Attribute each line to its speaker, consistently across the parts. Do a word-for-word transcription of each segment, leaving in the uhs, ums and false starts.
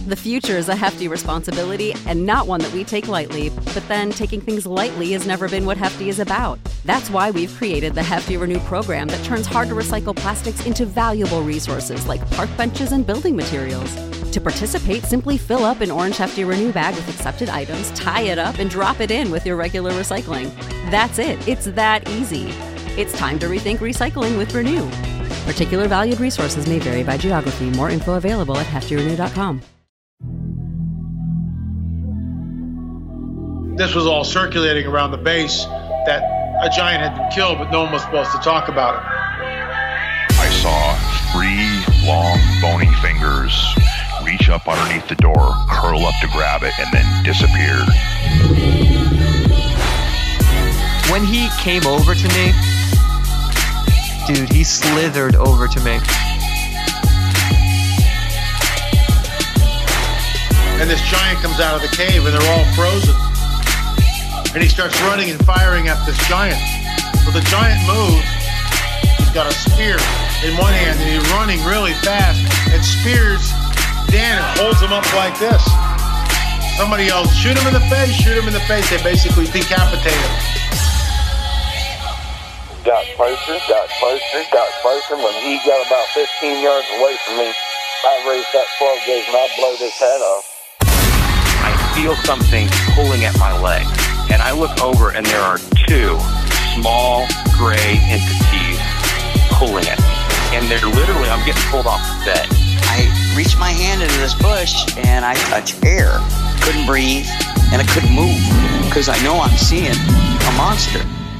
Speaker 1: The future is a hefty responsibility and not one that we take lightly, but then taking things lightly has never been what Hefty is about. That's why we've created the Hefty Renew program that turns hard-to-recycle plastics into valuable resources like park benches and building materials. To participate, simply fill up an orange Hefty Renew bag with accepted items, tie it up, and drop it in with your regular recycling. That's it. It's that easy. It's time to rethink recycling with Renew. Particular valued resources may vary by geography. More info available at hefty renew dot com.
Speaker 2: This was all circulating around the base that a giant had been killed, but no one was supposed to talk about it.
Speaker 3: I saw three long, bony fingers reach up underneath the door, curl up to grab it, and then disappeared.
Speaker 4: When he came over to me, dude, he slithered over to me.
Speaker 2: And this giant comes out of the cave and they're all frozen. And he starts running and firing at this giant. Well, the giant moves. He's got a spear in one hand and he's running really fast and spears Dan and holds him up like this. Somebody yells, shoot him in the face, shoot him in the face. They basically decapitate him.
Speaker 5: Got closer, got closer, got closer. When he got about fifteen yards away from me, I raised that twelve gauge and I blowed his head off.
Speaker 6: I feel something pulling at my leg, and I look over and there are two small gray entities pulling at me. And they're literally, I'm getting pulled off the bed.
Speaker 7: I reached my hand into this bush and I touched air. Couldn't breathe and I couldn't move because I know I'm seeing a monster.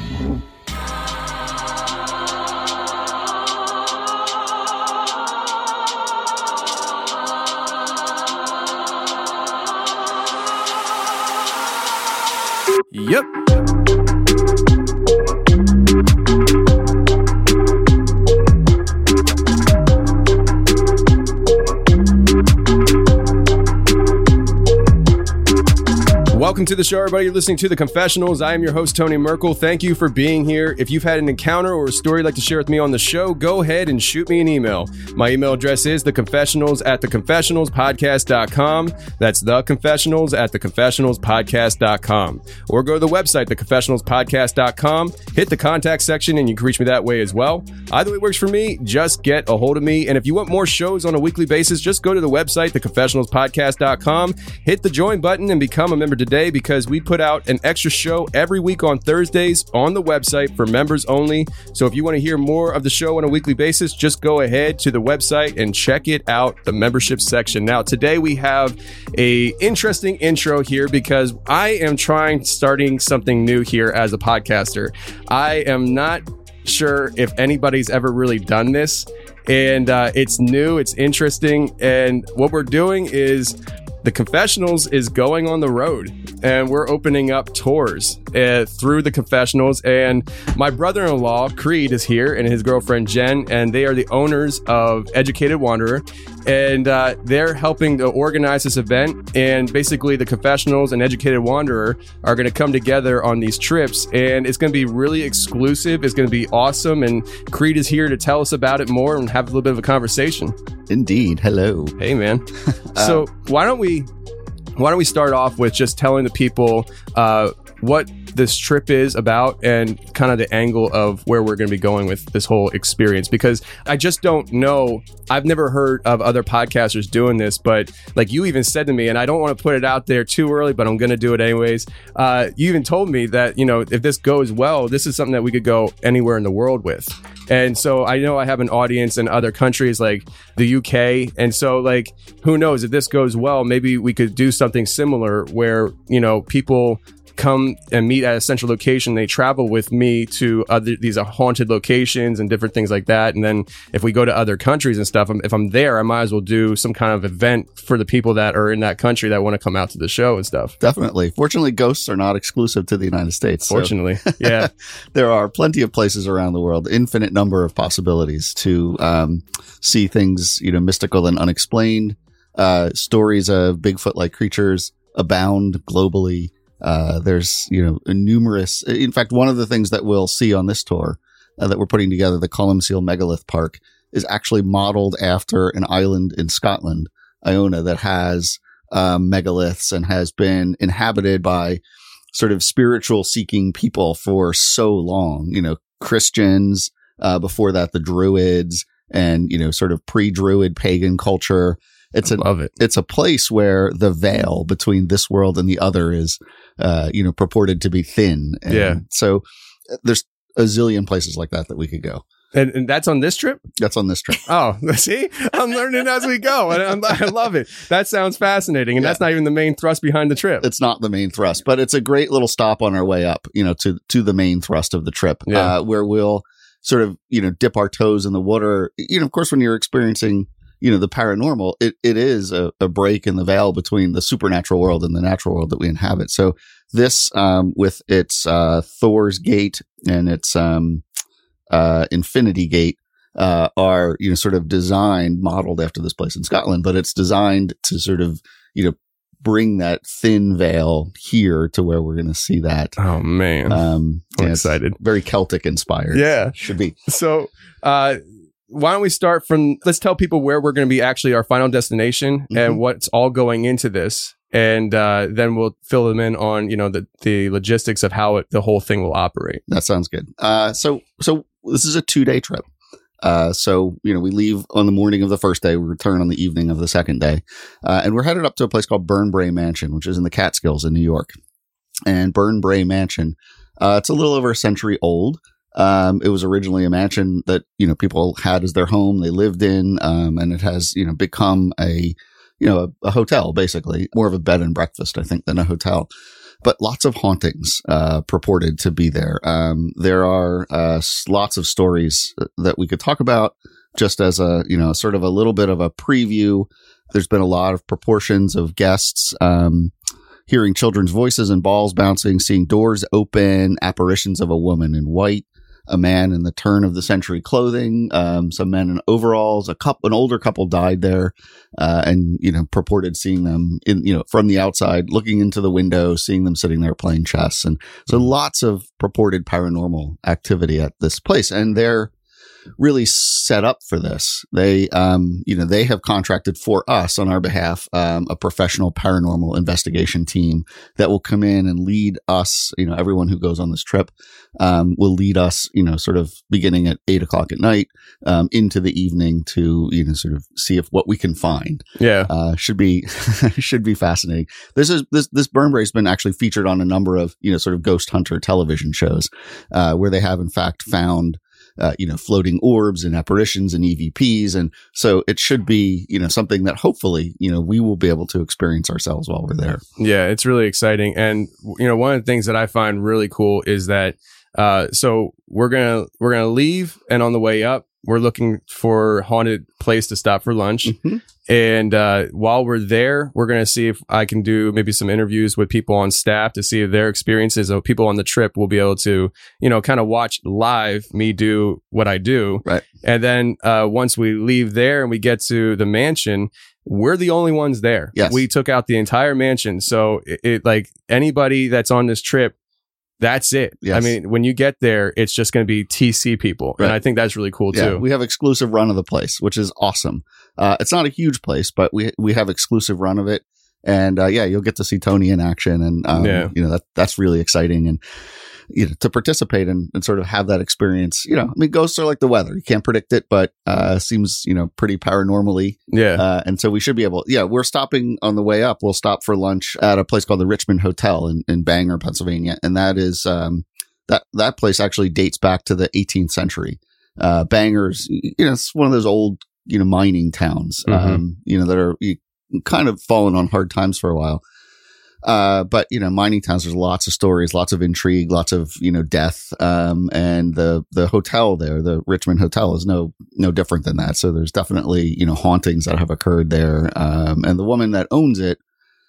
Speaker 8: Yep. Welcome to the show, everybody. You're listening to The Confessionals. I am your host, Tony Merkel. Thank you for being here. If you've had an encounter or a story you'd like to share with me on the show, go ahead and shoot me an email. My email address is theconfessionals at theconfessionalspodcast.com. That's theconfessionals at theconfessionalspodcast.com. Or go to the website, theconfessionalspodcast dot com. Hit the contact section and you can reach me that way as well. Either way works for me. Just get a hold of me. And if you want more shows on a weekly basis, just go to the website, theconfessionalspodcast dot com. Hit the join button and become a member today, because we put out an extra show every week on Thursdays on the website for members only. So if you want to hear more of the show on a weekly basis, just go ahead to the website and check it out, the membership section. Now, today we have a interesting intro here because I am trying starting something new here as a podcaster. I am not sure if anybody's ever really done this, and uh, it's new, it's interesting, and what we're doing is The Confessionals is going on the road, and we're opening up tours uh, through The Confessionals. And my brother-in-law, Creed, is here, and his girlfriend, Jen, and they are the owners of Educated Wanderer. And uh, they're helping to organize this event. And basically, The Confessionals and Educated Wanderer are going to come together on these trips. And it's going to be really exclusive. It's going to be awesome. And Creed is here to tell us about it more and have a little bit of a conversation.
Speaker 9: Indeed. Hello.
Speaker 8: Hey, man. So uh, why don't we why don't we start off with just telling the people uh, what this trip is about and kind of the angle of where we're going to be going with this whole experience, because I just don't know. I've never heard of other podcasters doing this, but like you even said to me, and I don't want to put it out there too early, but I'm going to do it anyways. Uh, you even told me that, you know, if this goes well, this is something that we could go anywhere in the world with. And so I know I have an audience in other countries like the U K. And so like, who knows, if this goes well, maybe we could do something similar where, you know, people come and meet at a central location. They travel with me to other these haunted locations and different things like that. And then if we go to other countries and stuff, if I'm there, I might as well do some kind of event for the people that are in that country that want to come out to the show and stuff.
Speaker 9: Definitely. Fortunately, ghosts are not exclusive to the United States.
Speaker 8: Fortunately. So yeah.
Speaker 9: There are plenty of places around the world, infinite number of possibilities to um, see things, you know, mystical and unexplained. Uh, stories of Bigfoot-like creatures abound globally. Uh, there's, you know, numerous, in fact, one of the things that we'll see on this tour uh, that we're putting together, the Columcille Megalith Park, is actually modeled after an island in Scotland Iona that has um, megaliths and has been inhabited by sort of spiritual seeking people for so long, you know, Christians, uh, before that, the Druids, and, you know, sort of pre-Druid pagan culture. It's a,
Speaker 8: love it.
Speaker 9: It's a place where the veil between this world and the other is, uh, you know, purported to be thin. And
Speaker 8: yeah.
Speaker 9: So there's a zillion places like that that we could go.
Speaker 8: And, and that's on this trip?
Speaker 9: That's on this trip.
Speaker 8: Oh, see? I'm learning as we go. And I'm, I love it. That sounds fascinating. And yeah. that's not even the main thrust behind the trip.
Speaker 9: It's not the main thrust, but it's a great little stop on our way up, you know, to, to the main thrust of the trip,
Speaker 8: yeah.
Speaker 9: uh, where we'll sort of, you know, dip our toes in the water. You know, of course, when you're experiencing, you know, the paranormal, it, it is a, a break in the veil between the supernatural world and the natural world that we inhabit. So this, um, with its, uh, Thor's Gate and its, um, uh, Infinity Gate, uh, are, you know, sort of designed, modeled after this place in Scotland, but it's designed to sort of, you know, bring that thin veil here to where we're going to see that.
Speaker 8: Oh man.
Speaker 9: Um,
Speaker 8: I'm excited.
Speaker 9: Very Celtic inspired.
Speaker 8: Yeah.
Speaker 9: Should be.
Speaker 8: So, uh, why don't we start from, let's tell people where we're going to be actually our final destination mm-hmm. and what's all going into this. And uh, then we'll fill them in on, you know, the, the logistics of how it, the whole thing will operate.
Speaker 9: That sounds good. Uh, so, so this is a two day trip. Uh, so, you know, we leave on the morning of the first day, we return on the evening of the second day. Uh, and we're headed up to a place called Burnbrae Mansion, which is in the Catskills in New York. And Burnbrae Mansion, uh, it's a little over a century old. Um, it was originally a mansion that, you know, people had as their home, they lived in, um, and it has, you know, become a, you know, a, a hotel, basically, more of a bed and breakfast, I think, than a hotel. But lots of hauntings, uh, purported to be there. Um, there are, uh, lots of stories that we could talk about just as a, you know, sort of a little bit of a preview. There's been a lot of proportions of guests, um, hearing children's voices and balls bouncing, seeing doors open, apparitions of a woman in white, a man in the turn of the century clothing, um, some men in overalls, a couple, an older couple died there, uh, and, you know, purported seeing them in, you know, from the outside, looking into the window, seeing them sitting there playing chess. And so lots of purported paranormal activity at this place. And they're really set up for this. They, um, you know, they have contracted for us on our behalf, um, a professional paranormal investigation team that will come in and lead us, you know, everyone who goes on this trip, um, will lead us, you know, sort of beginning at eight o'clock at night, um, into the evening to, you know, sort of see if what we can find.
Speaker 8: Yeah.
Speaker 9: Uh, should be, should be fascinating. This is, this, this Burnbrae has been actually featured on a number of, you know, sort of ghost hunter television shows, uh, where they have in fact found, Uh, you know, floating orbs and apparitions and E V Ps. And so it should be, you know, something that hopefully, you know, we will be able to experience ourselves while we're there.
Speaker 8: Yeah, it's really exciting. And, you know, one of the things that I find really cool is that, uh, so we're going to, we're going to leave, and on the way up, we're looking for a haunted place to stop for lunch.
Speaker 9: Mm-hmm.
Speaker 8: And uh, while we're there, we're going to see if I can do maybe some interviews with people on staff to see if their experiences of people on the trip will be able to, you know, kind of watch live me do what I do.
Speaker 9: Right.
Speaker 8: And then uh, once we leave there and we get to the mansion, we're the only ones there.
Speaker 9: Yes.
Speaker 8: We took out the entire mansion. So it, it like anybody that's on this trip, that's it.
Speaker 9: Yes.
Speaker 8: I mean, when you get there, it's just going to be T C people.
Speaker 9: Right.
Speaker 8: And I think that's really cool
Speaker 9: yeah,
Speaker 8: too.
Speaker 9: We have exclusive run of the place, which is awesome. Uh, it's not a huge place, but we, we have exclusive run of it. And, uh, yeah, you'll get to see Tony in action. And, um,
Speaker 8: yeah.
Speaker 9: you know, that, that's really exciting. And, you know, to participate and, and sort of have that experience, you know, I mean, ghosts are like the weather. You can't predict it, but, uh, seems, you know, pretty paranormally.
Speaker 8: Yeah.
Speaker 9: Uh, and so we should be able, yeah, we're stopping on the way up. We'll stop for lunch at a place called the Richmond Hotel in, in Bangor, Pennsylvania. And that is, um, that, that place actually dates back to the eighteenth century. Uh, Bangor's, you know, it's one of those old, you know, mining towns,
Speaker 8: Mm-hmm.
Speaker 9: um, you know, that are you, kind of fallen on hard times for a while. Uh, but, you know, mining towns, there's lots of stories, lots of intrigue, lots of, you know, death. Um, and the, the hotel there, the Richmond Hotel is no, no different than that. So there's definitely, you know, hauntings that have occurred there. Um, and the woman that owns it,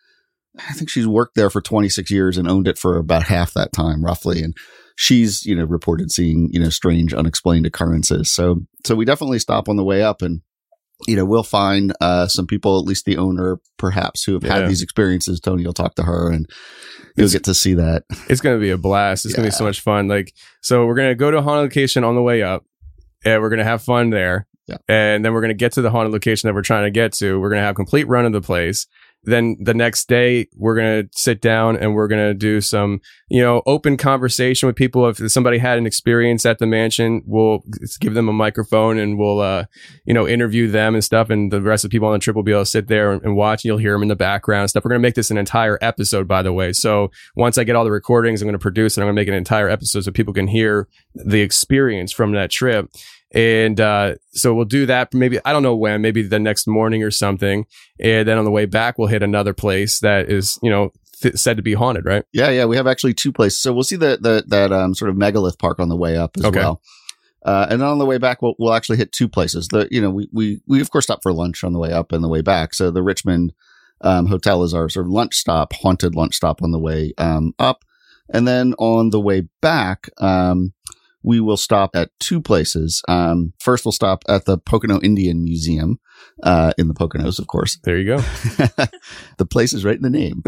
Speaker 9: I think she's worked there for twenty-six years and owned it for about half that time, roughly. And she's, you know, reported seeing, you know, strange, unexplained occurrences. So, so we definitely stop on the way up, and, you know, we'll find, uh, some people, at least the owner, perhaps, who have
Speaker 8: Yeah.
Speaker 9: had these experiences. Tony will talk to her, and you'll
Speaker 8: It's-
Speaker 9: get to see that.
Speaker 8: It's going to be a blast. It's going to be
Speaker 9: Yeah.
Speaker 8: so much fun. Like, so we're going to go to a haunted location on the way up, and we're going to have fun there.
Speaker 9: Yeah.
Speaker 8: And then we're going to get to the haunted location that we're trying to get to. We're going to have complete run of the place. Then the next day, we're going to sit down and we're going to do some, you know, open conversation with people. If somebody had an experience at the mansion, we'll give them a microphone and we'll, uh, you know, interview them and stuff. And the rest of the people on the trip will be able to sit there and, and watch, and you'll hear them in the background and stuff. We're going to make this an entire episode, by the way. So once I get all the recordings, I'm going to produce it. I'm going to make an entire episode so people can hear the experience from that trip. And uh, so we'll do that maybe, I don't know when, maybe the next morning or something. And then on the way back, we'll hit another place that is, you know, th- said to be haunted, right?
Speaker 9: Yeah, yeah. We have actually two places. So we'll see the, the that um, sort of megalith park on the way up as
Speaker 8: Okay.
Speaker 9: well. Uh, and then on the way back, we'll, we'll actually hit two places. The you know we we we of course stop for lunch on the way up and the way back. So the Richmond um, Hotel is our sort of lunch stop, haunted lunch stop on the way um, up, and then on the way back, um, we will stop at two places. Um, first, we'll stop at the Pocono Indian Museum uh, in the Poconos, of course.
Speaker 8: There you go.
Speaker 9: The place is right in the name.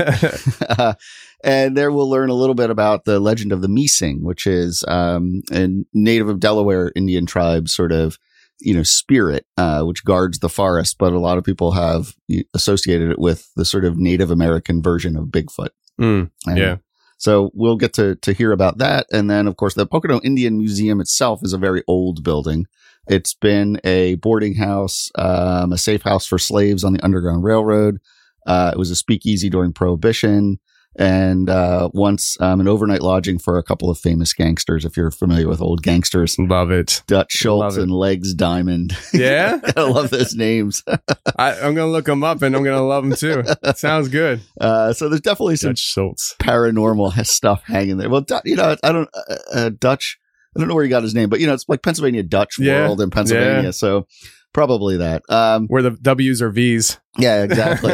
Speaker 9: uh, and there we'll learn a little bit about the legend of the Meesing, which is um, a native of Delaware Indian tribe sort of, you know, spirit, uh, which guards the forest. But a lot of people have associated it with the sort of Native American version of Bigfoot.
Speaker 8: Mm,
Speaker 9: And
Speaker 8: yeah.
Speaker 9: So we'll get to, to hear about that. And then, of course, the Pocono Indian Museum itself is a very old building. It's been a boarding house, um, a safe house for slaves on the Underground Railroad. Uh, it was a speakeasy during Prohibition, and uh, once um, an overnight lodging for a couple of famous gangsters, if you're familiar with old gangsters.
Speaker 8: Love it.
Speaker 9: Dutch Schultz
Speaker 8: Love it.
Speaker 9: and Legs Diamond.
Speaker 8: Yeah?
Speaker 9: I love those names.
Speaker 8: I, I'm going to look them up and I'm going to love them too. Sounds good.
Speaker 9: Uh, so there's definitely some
Speaker 8: Dutch Schultz.
Speaker 9: paranormal stuff hanging there. Well, Du- you know, I don't, uh, uh, Dutch, I don't know where he got his name, but you know, it's like Pennsylvania Dutch
Speaker 8: Yeah.
Speaker 9: World in Pennsylvania.
Speaker 8: Yeah.
Speaker 9: So probably that. Um,
Speaker 8: Where the W's are V's.
Speaker 9: yeah, exactly.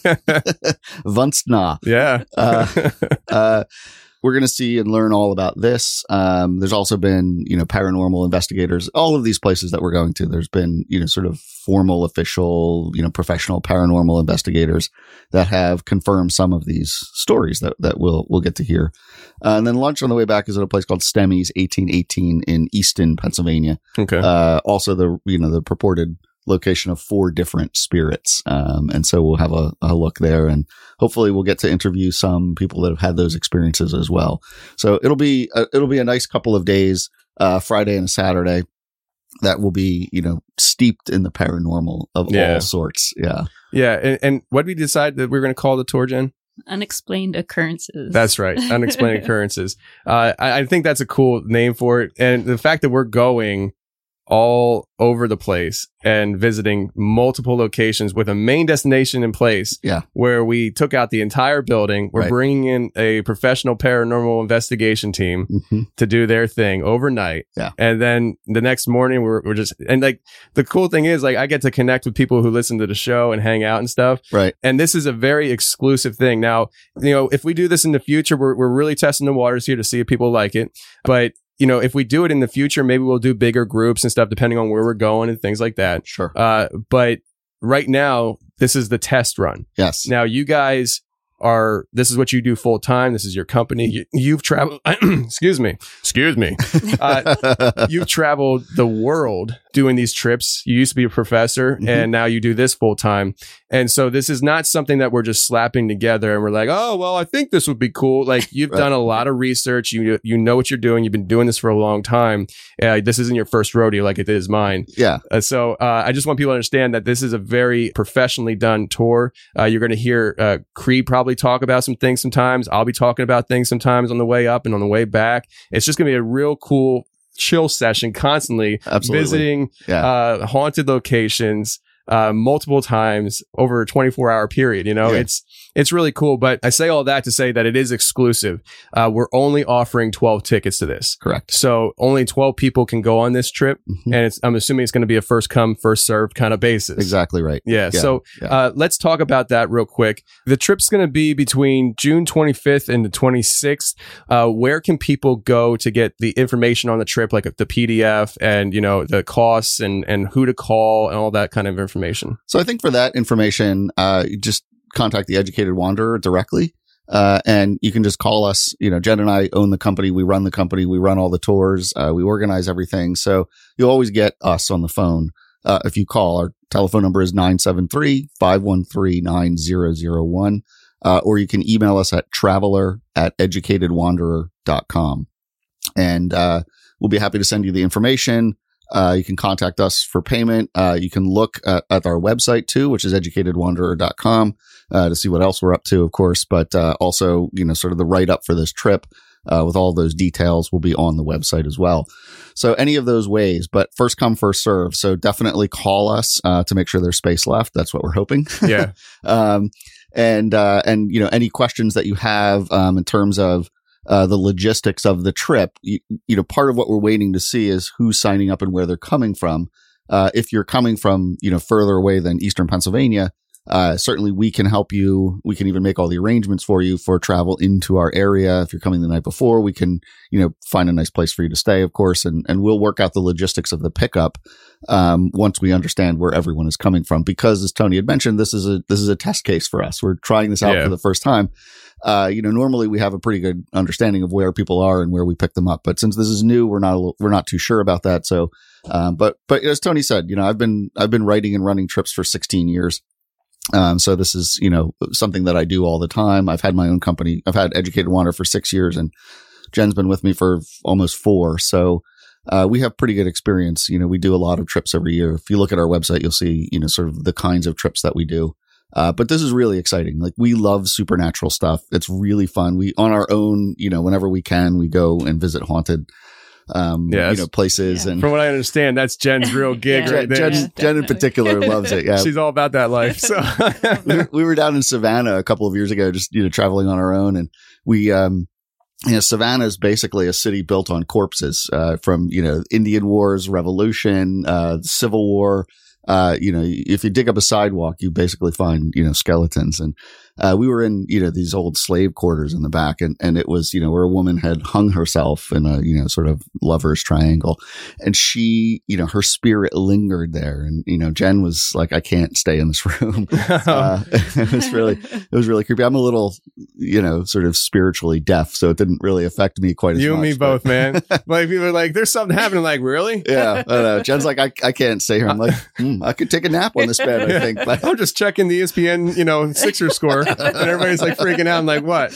Speaker 9: Vunstna.
Speaker 8: Yeah.
Speaker 9: Uh, uh, we're going to see and learn all about this. Um, there's also been, you know, paranormal investigators, all of these places that we're going to. There's been, you know, sort of formal, official, you know, professional paranormal investigators that have confirmed some of these stories that, that we'll, we'll get to hear. Uh, and then lunch on the way back is at a place called Stemmy's eighteen eighteen in Easton, Pennsylvania.
Speaker 8: Okay.
Speaker 9: Uh, also the, you know, the purported location of four different spirits. Um, and so we'll have a, a look there, and hopefully we'll get to interview some people that have had those experiences as well. So it'll be, a, it'll be a nice couple of days, uh, Friday and a Saturday that will be, you know, steeped in the paranormal of
Speaker 8: Yeah.
Speaker 9: all sorts. Yeah.
Speaker 8: Yeah. And, and what did we decide that we were going to call the tour, Jen?
Speaker 10: Unexplained occurrences.
Speaker 8: That's right. Unexplained occurrences. Uh, I, I think that's a cool name for it. And the fact that we're going all over the place and visiting multiple locations with a main destination in place.
Speaker 9: Yeah.
Speaker 8: Where we took out the entire building. We're
Speaker 9: Right.
Speaker 8: bringing in a professional paranormal investigation team
Speaker 9: Mm-hmm.
Speaker 8: to do their thing overnight.
Speaker 9: Yeah.
Speaker 8: And then the next morning we're, we're just, and like the cool thing is like I get to connect with people who listen to the show and hang out and stuff.
Speaker 9: Right.
Speaker 8: And this is a very exclusive thing. Now, you know, if we do this in the future, we're, we're really testing the waters here to see if people like it. But, you know, if we do it in the future, maybe we'll do bigger groups and stuff, depending on where we're going and things like that.
Speaker 9: Sure.
Speaker 8: Uh, but right now, this is the test run.
Speaker 9: Yes.
Speaker 8: Now, you guys are, this is what you do full time. This is your company. You, you've traveled, excuse me, excuse me. Uh, you've traveled the world doing these trips. You used to be a professor
Speaker 9: Mhm.
Speaker 8: and now you do this full time. And so this is not something that we're just slapping together and we're like, oh, well, I think this would be cool. Like you've
Speaker 9: Right.
Speaker 8: done a lot of research. You, you know what you're doing. You've been doing this for a long time. Uh, this isn't your first rodeo like it is mine.
Speaker 9: Yeah.
Speaker 8: Uh, so uh, I just want people to understand that this is a very professionally done tour. Uh, you're going to hear uh, Cree probably talk about some things sometimes. I'll be talking about things sometimes on the way up and on the way back. It's just going to be a real cool chill session constantly.
Speaker 9: Absolutely.
Speaker 8: Visiting
Speaker 9: Yeah.
Speaker 8: uh, haunted locations uh, multiple times over a twenty-four hour period. You know,
Speaker 9: Yeah.
Speaker 8: it's it's really cool. But I say all that to say that it is exclusive. Uh, we're only offering twelve tickets to this.
Speaker 9: Correct.
Speaker 8: So only twelve people can go on this trip.
Speaker 9: Mhm.
Speaker 8: And it's, I'm assuming it's going to be a first come, first served kind of basis.
Speaker 9: Exactly right.
Speaker 8: Yeah.
Speaker 9: Yeah,
Speaker 8: So
Speaker 9: yeah.
Speaker 8: Uh, let's talk about that real quick. The trip's going to be between June twenty-fifth and the twenty-sixth. Uh, where can people go to get the information on the trip, like the P D F and, you know, the costs and, and who to call and all that kind of information?
Speaker 9: So I think for that information, uh, you just contact the Educated Wanderer directly. Uh, and you can just call us. You know, Jen and I own the company. We run the company. We run all the tours. Uh, we organize everything. So you'll always get us on the phone. Uh, if you call, our telephone number is nine seven three, five one three, nine zero zero one. Uh, or you can email us at traveler at educated wanderer dot com. And, uh, we'll be happy to send you the information. Uh, you can contact us for payment. Uh, you can look at, at our website too, which is educated wanderer dot com, uh, to see what else we're up to, of course, but, uh, also, you know, sort of the write up for this trip, uh, with all those details will be on the website as well. So any of those ways, but first come, first serve. So definitely call us, uh, to make sure there's space left. That's what we're hoping.
Speaker 8: Yeah.
Speaker 9: um, and, uh, and, you know, any questions that you have, um, in terms of, Uh, the logistics of the trip, you, you know, part of what we're waiting to see is who's signing up and where they're coming from. Uh, if you're coming from, you know, further away than Eastern Pennsylvania, uh, certainly we can help you. We can even make all the arrangements for you for travel into our area. If you're coming the night before, we can, you know, find a nice place for you to stay, of course, and, and we'll work out the logistics of the pickup, um, once we understand where everyone is coming from. Because as Tony had mentioned, this is a, this is a test case for us. We're trying this out
Speaker 8: yeah.
Speaker 9: for the first time. Uh, you know, normally we have a pretty good understanding of where people are and where we pick them up. But since this is new, we're not, a little, we're not too sure about that. So, um, but, but as Tony said, you know, I've been, I've been writing and running trips for sixteen years. Um, so this is, you know, something that I do all the time. I've had my own company. I've had Educated Wanderer for six years and Jen's been with me for almost four. So, uh, we have pretty good experience. You know, we do a lot of trips every year. If you look at our website, you'll see, you know, sort of the kinds of trips that we do. Uh, but this is really exciting. Like, we love supernatural stuff. It's really fun. We, on our own, you know, whenever we can, we go and visit haunted, um,
Speaker 8: yeah,
Speaker 9: you know, places.
Speaker 8: Yeah.
Speaker 9: And
Speaker 8: from what I understand, that's Jen's real gig
Speaker 10: yeah,
Speaker 8: right there.
Speaker 9: Jen,
Speaker 10: yeah,
Speaker 9: Jen in particular loves it. Yeah.
Speaker 8: She's all about that life. So
Speaker 9: we, were, we were down in Savannah a couple of years ago, just, you know, traveling on our own. And we, um, you know, Savannah is basically a city built on corpses, uh, from, you know, Indian Wars, Revolution, uh, Civil War. Uh, you know, if you dig up a sidewalk, you basically find, you know, skeletons. And, uh, we were in, you know, these old slave quarters in the back, and, and it was, you know, where a woman had hung herself in a, you know, sort of lover's triangle. And she, you know, her spirit lingered there. And, you know, Jen was like, I can't stay in this room. uh, it was really, it was really creepy. I'm a little, you know, sort of spiritually deaf, so it didn't really affect me quite as
Speaker 8: you
Speaker 9: much.
Speaker 8: You and me
Speaker 9: but.
Speaker 8: both, man. Like, people are like, there's something happening. Like, really?
Speaker 9: Yeah. I know. Jen's like, I, I can't stay here. I'm like, hmm, I could take a nap on this bed, I think. But
Speaker 8: I'm just checking the E S P N, you know, Sixer score, and everybody's like freaking out. I'm like, what?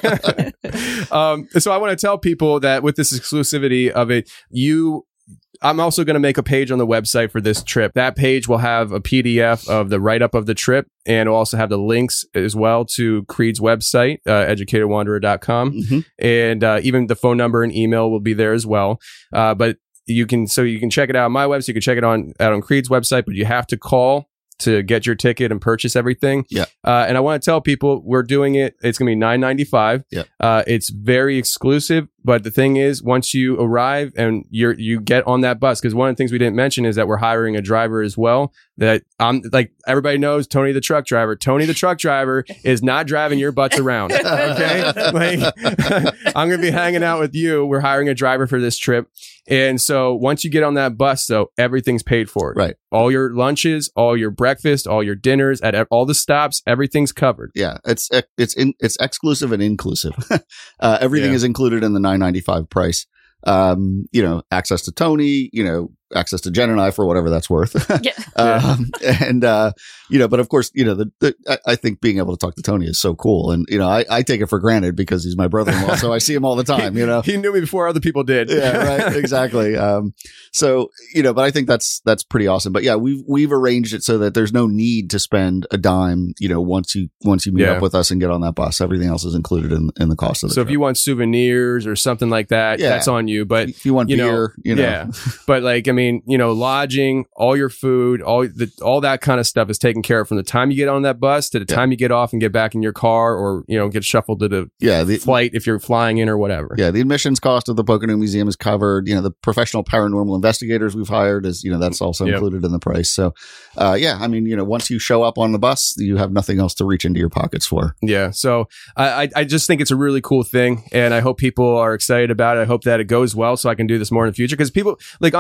Speaker 8: um, so I want to tell people that with this exclusivity of it, you, I'm also going to make a page on the website for this trip. That page will have a P D F of the write-up of the trip, and it'll also have the links as well to Creed's website, uh, educated wanderer dot com. Mm-hmm. And uh, even the phone number and email will be there as well. Uh, but you can, so you can check it out on my website. You can check it on out on Creed's website, but you have to call to get your ticket and purchase everything.
Speaker 9: Yeah.
Speaker 8: Uh, and I want to tell people we're doing it. It's going to be nine ninety-five.
Speaker 9: Yeah.
Speaker 8: Uh, it's very exclusive. But the thing is, once you arrive and you're, you get on that bus, because one of the things we didn't mention is that we're hiring a driver as well. That I'm like, everybody knows Tony the truck driver. Tony the truck driver is not driving your butts around. Okay. Like, I'm going to be hanging out with you. We're hiring a driver for this trip. And so once you get on that bus, though, everything's paid for.
Speaker 9: Right.
Speaker 8: All your lunches, all your breakfast, all your dinners at all the stops, everything's covered.
Speaker 9: Yeah. It's, it's, in, it's exclusive and inclusive. uh, everything
Speaker 8: Yeah.
Speaker 9: is included in the nine ninety-five price. Um, you know, access to Tony, you know, access to Jen and I for whatever that's worth.
Speaker 10: Yeah.
Speaker 9: um, and, uh, you know, but of course, you know, the, the I, I think being able to talk to Tony is so cool. And, you know, I, I take it for granted because he's my brother-in-law. So I see him all the time, you know.
Speaker 8: He knew me before other people did.
Speaker 9: Yeah, right. Exactly. Um, so, you know, but I think that's, that's pretty awesome. But yeah, we've, we've arranged it so that there's no need to spend a dime, you know, once you, once you meet
Speaker 8: Yeah.
Speaker 9: up with us and get on that bus. Everything else is included in, in the cost of the
Speaker 8: So
Speaker 9: trip.
Speaker 8: if you want souvenirs or something like that,
Speaker 9: Yeah.
Speaker 8: that's on you. But
Speaker 9: If you want
Speaker 8: you know,
Speaker 9: beer, you know.
Speaker 8: yeah. But like, I mean, you know, lodging, all your food, all the, all that kind of stuff is taken care of from the time you get on that bus to the
Speaker 9: Yeah.
Speaker 8: time you get off and get back in your car, or, you know, get shuffled to the
Speaker 9: Yeah. The,
Speaker 8: flight if you're flying in or whatever.
Speaker 9: yeah. The admissions cost of the Pocono Museum is covered. You know, the professional paranormal investigators we've hired is, you know, that's also
Speaker 8: Yep.
Speaker 9: included in the price. So, uh, yeah, I mean, you know, once you show up on the bus, you have nothing else to reach into your pockets for.
Speaker 8: Yeah. So I, I- I just think it's a really cool thing, and I hope people are excited about it. I hope that it goes well so I can do this more in the future. Because people, like, honestly, if,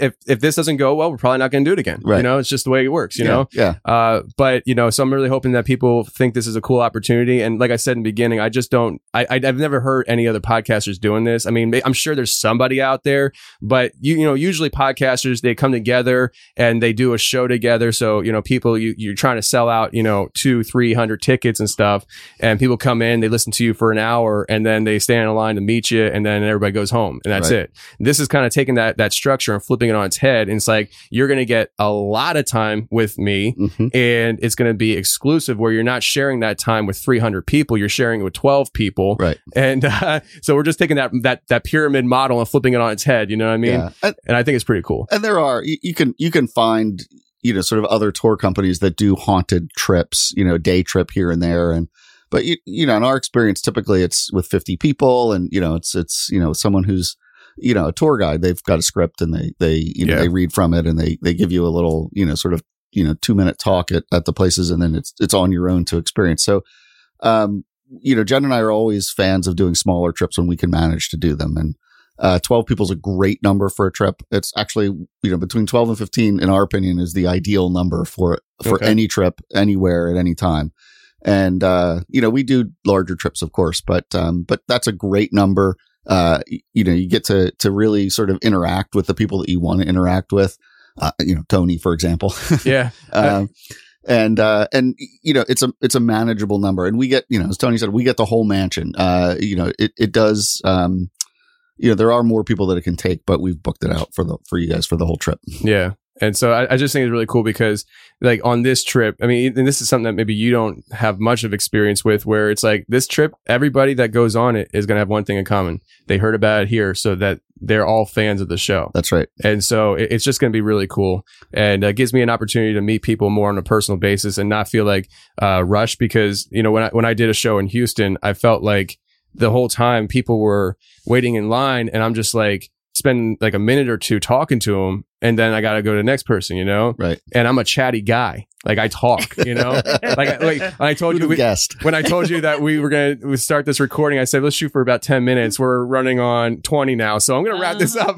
Speaker 8: if, if this doesn't go well, we're probably not going to do it again.
Speaker 9: Right.
Speaker 8: You know, it's just the way it works, you
Speaker 9: yeah,
Speaker 8: know?
Speaker 9: Yeah.
Speaker 8: Uh, but, you know, so I'm really hoping that people think this is a cool opportunity. And like I said in the beginning, I just don't, I, I've never heard any other podcasters doing this. I mean, I'm sure there's somebody out there, but you, you know, usually podcasters, they come together and they do a show together. So, you know, people, you, you're trying to sell out, you know, two, three hundred tickets and stuff. And people come in, they listen to you for an hour and then they stand in line to meet you and then everybody goes home and that's
Speaker 9: Right.
Speaker 8: it. This is kind of taking that, that structure and flipping it on its head. And it's like, you're going to get a lot of time with me
Speaker 9: Mm-hmm.
Speaker 8: and it's going to be exclusive where you're not sharing that time with three hundred people. You're sharing it with twelve people.
Speaker 9: Right.
Speaker 8: And uh, so we're just taking that, that, that pyramid model and flipping it on its head. You know what I mean?
Speaker 9: Yeah. And,
Speaker 8: and I think it's pretty cool.
Speaker 9: and there are, you, you can, you can find, you know, sort of other tour companies that do haunted trips, you know, day trip here and there. And, but you, you know, in our experience, typically it's with fifty people and, you know, it's, it's, you know, someone who's, you know, a tour guide, they've got a script and they, they, you know,
Speaker 8: Yeah.
Speaker 9: they read from it and they, they give you a little, you know, sort of, you know, two minute talk at, at the places and then it's, it's on your own to experience. So, um, you know, Jen and I are always fans of doing smaller trips when we can manage to do them. And, uh, twelve people is a great number for a trip. It's actually, you know, between twelve and fifteen, in our opinion, is the ideal number for, for
Speaker 8: Okay.
Speaker 9: any trip anywhere at any time. And, uh, you know, we do larger trips, of course, but, um, but that's a great number. Uh, y- you know, you get to, to really sort of interact with the people that you want to interact with. Uh, you know, Tony, for example.
Speaker 8: Yeah.
Speaker 9: um, and, uh, and, you know, it's a, it's a manageable number. And we get, you know, as Tony said, we get the whole mansion. Uh, you know, it, it does, um, you know, there are more people that it can take, but we've booked it out for the, for you guys for the whole trip.
Speaker 8: Yeah. And so I, I just think it's really cool because like on this trip, I mean, and this is something that maybe you don't have much of experience with where it's like this trip, everybody that goes on it is going to have one thing in common. They heard about it here so that they're all fans of the show.
Speaker 9: That's right.
Speaker 8: And so it, it's just going to be really cool. And uh, gives me an opportunity to meet people more on a personal basis and not feel like uh, rushed because, you know, when I, when I did a show in Houston, I felt like the whole time people were waiting in line and I'm just like, spend like a minute or two talking to them and then I got to go to the next person, you know?
Speaker 9: Right.
Speaker 8: And I'm a chatty guy. Like I talk, you know, like, like I told you, we,
Speaker 9: guessed?
Speaker 8: when I told you that we were going to start this recording, I said, let's shoot for about ten minutes. We're running on twenty now. So I'm going to wrap this up.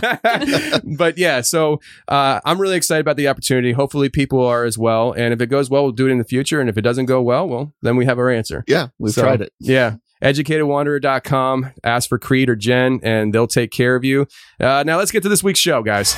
Speaker 8: But yeah, so uh, I'm really excited about the opportunity. Hopefully people are as well. And if it goes well, we'll do it in the future. And if it doesn't go well, well, then we have our answer.
Speaker 9: Yeah. We've
Speaker 8: So,
Speaker 9: tried it.
Speaker 8: Yeah. educated wanderer dot com. Ask for Creed or Jen, and they'll take care of you. Uh, now let's get to this week's show, guys.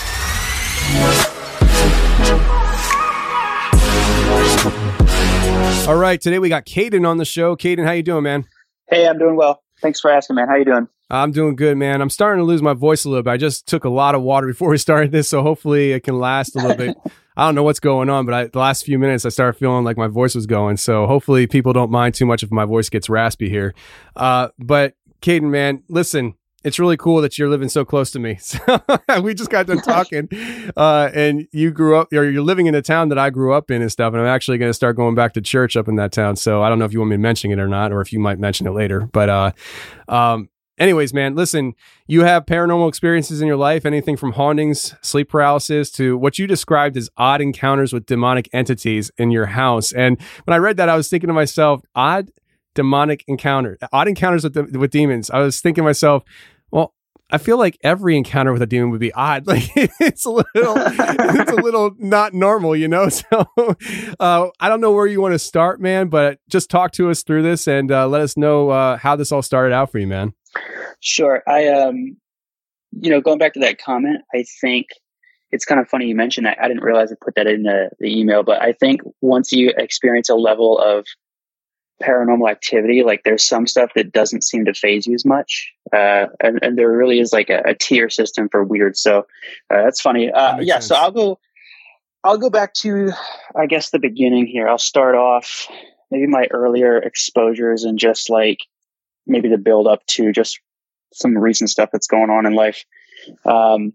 Speaker 8: All right, today we got Caden on the show. Caden, how you doing, man?
Speaker 11: Hey, I'm doing well. Thanks for asking, man. How you doing?
Speaker 8: I'm doing good, man. I'm starting to lose my voice a little bit. I just took a lot of water before we started this, so hopefully it can last a little bit. I don't know what's going on, but I, the last few minutes I started feeling like my voice was going. So hopefully people don't mind too much if my voice gets raspy here. Uh, but Caden, man, listen, it's really cool that you're living so close to me. So we just got done talking, uh, and you grew up, or you're living in a town that I grew up in and stuff. And I'm actually going to start going back to church up in that town. So I don't know if you want me to mention it or not, or if you might mention it later. But uh, um, anyways, man, listen, you have paranormal experiences in your life, anything from hauntings, sleep paralysis, to what you described as odd encounters with demonic entities in your house. And when I read that, I was thinking to myself, odd demonic encounter, odd encounters with the, with demons. I was thinking to myself, well, I feel like every encounter with a demon would be odd. Like it's a little, it's a little not normal, you know? So uh, I don't know where you want to start, man, but just talk to us through this and uh, let us know uh, how this all started out for you, man.
Speaker 11: Sure. I, um, you know, going back to that comment, I think it's kind of funny you mentioned that. I didn't realize I put that in the, the email, but I think once you experience a level of paranormal activity, like there's some stuff that doesn't seem to phase you as much. Uh, and, and there really is like a, a tier system for weird. So uh, that's funny. Uh,
Speaker 8: That
Speaker 11: yeah.
Speaker 8: sense.
Speaker 11: So I'll go, I'll go back to, I guess, the beginning here. I'll start off maybe my earlier exposures and just like maybe the build up to just some recent stuff that's going on in life. Um,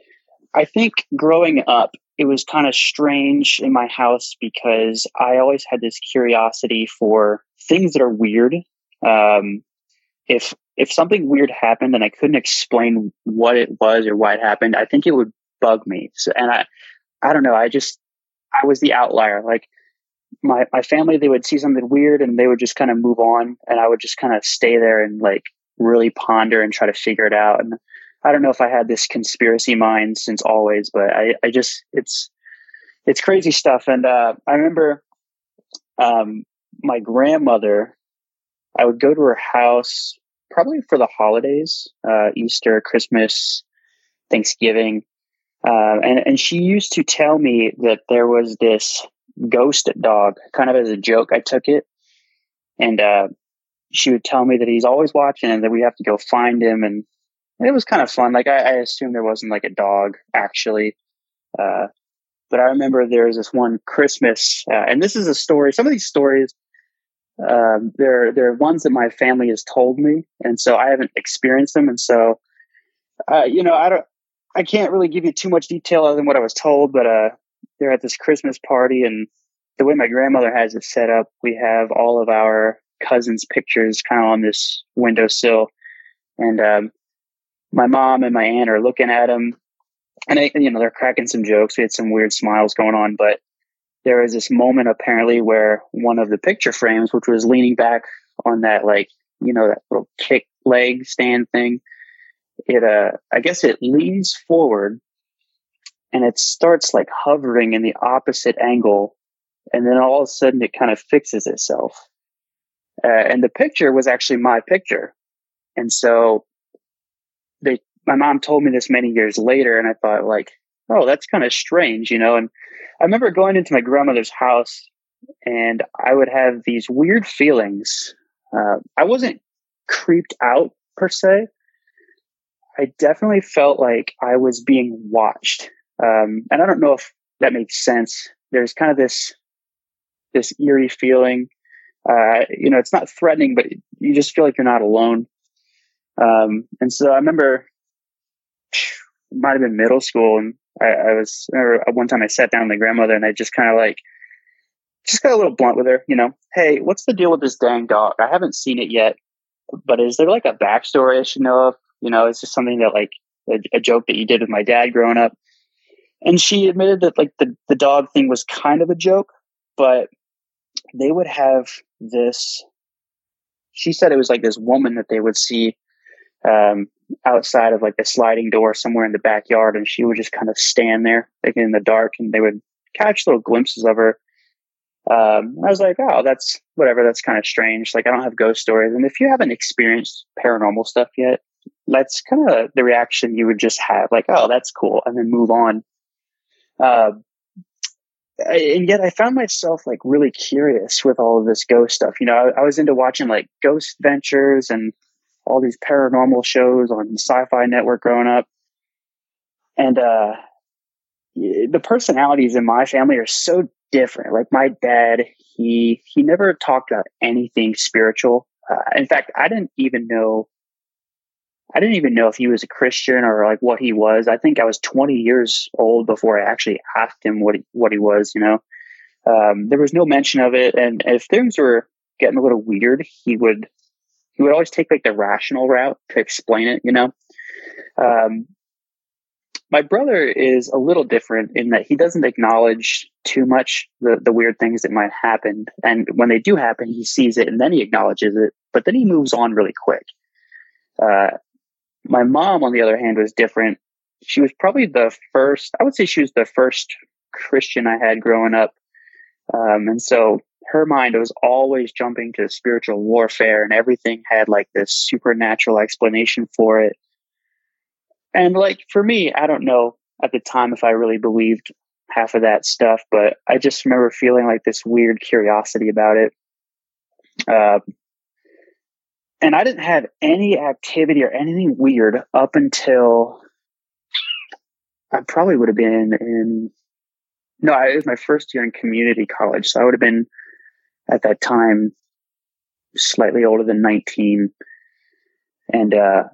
Speaker 11: I think growing up, it was kind of strange in my house because I always had this curiosity for things that are weird. Um, if if something weird happened and I couldn't explain what it was or why it happened, I think it would bug me. So, and I, I don't know. I just, I was the outlier. Like my my family, they would see something weird and they would just kind of move on, and I would just kind of stay there and like really ponder and try to figure it out. And I don't know if I had this conspiracy mind since always, but I, I just, it's, it's crazy stuff. And, uh, I remember, um, my grandmother, I would go to her house probably for the holidays, uh, Easter, Christmas, Thanksgiving. Uh, and, and she used to tell me that there was this ghost dog, kind of as a joke. I took it, and, uh, she would tell me that he's always watching and that we have to go find him. And, and it was kind of fun. Like, I, I assumed there wasn't like a dog actually. Uh, but I remember there was this one Christmas, uh, and this is a story. Some of these stories, um, they're, they're ones that my family has told me. And so I haven't experienced them. And so, uh, you know, I don't, I can't really give you too much detail other than what I was told, but, uh, they're at this Christmas party, and the way my grandmother has it set up, we have all of our cousins' pictures kind of on this windowsill. And, um, my mom and my aunt are looking at them, and I, you know, they're cracking some jokes. We had some weird smiles going on, but there was this moment apparently where one of the picture frames, which was leaning back on that, like, you know, that little kick leg stand thing, it, uh, I guess it leans forward and it starts like hovering in the opposite angle. And then all of a sudden it kind of fixes itself. Uh, and the picture was actually my picture. And so they, my mom told me this many years later, and I thought, like, oh, that's kind of strange, you know? And I remember going into my grandmother's house, and I would have these weird feelings. Uh, I wasn't creeped out per se. I definitely felt like I was being watched. Um, and I don't know if that makes sense. There's kind of this, this eerie feeling. Uh, you know, it's not threatening, but you just feel like you're not alone. Um, and so I remember it might have been middle school, and I, I was, I remember one time I sat down with my grandmother, and I just kind of like, just got a little blunt with her, you know, hey, what's the deal with this dang dog? I haven't seen it yet, but is there like a backstory I should know of? You know, it's just something that like a, a joke that you did with my dad growing up. And she admitted that like the, the dog thing was kind of a joke, but they would have this, she said it was like this woman that they would see um, outside of like the sliding door somewhere in the backyard. And she would just kind of stand there like in the dark, and they would catch little glimpses of her. Um, I was like, oh, that's whatever. That's kind of strange. Like, I don't have ghost stories. And if you haven't experienced paranormal stuff yet, that's kind of the reaction you would just have, like, oh, that's cool, and then move on. Uh, and yet I found myself like really curious with all of this ghost stuff. You know, I, I was into watching like Ghost Ventures and all these paranormal shows on Sci-Fi Network growing up. And, uh, the personalities in my family are so different. Like my dad, he, he never talked about anything spiritual. Uh, in fact, I didn't even know, I didn't even know if he was a Christian or like what he was. I think I was twenty years old before I actually asked him what he, what he was, you know. Um, there was no mention of it. And if things were getting a little weird, he would, he would always take like the rational route to explain it, you know. Um, my brother is a little different in that he doesn't acknowledge too much the, the weird things that might happen. And when they do happen, he sees it and then he acknowledges it, but then he moves on really quick. Uh, My mom, on the other hand, was different. She was probably the first, I would say she was the first Christian I had growing up. Um, and so her mind was always jumping to spiritual warfare, and everything had like this supernatural explanation for it. And like for me, I don't know at the time if I really believed half of that stuff, but I just remember feeling like this weird curiosity about it. Uh, And I didn't have any activity or anything weird up until I probably would have been in, no, it was my first year in community college. So I would have been at that time slightly older than nineteen. And uh,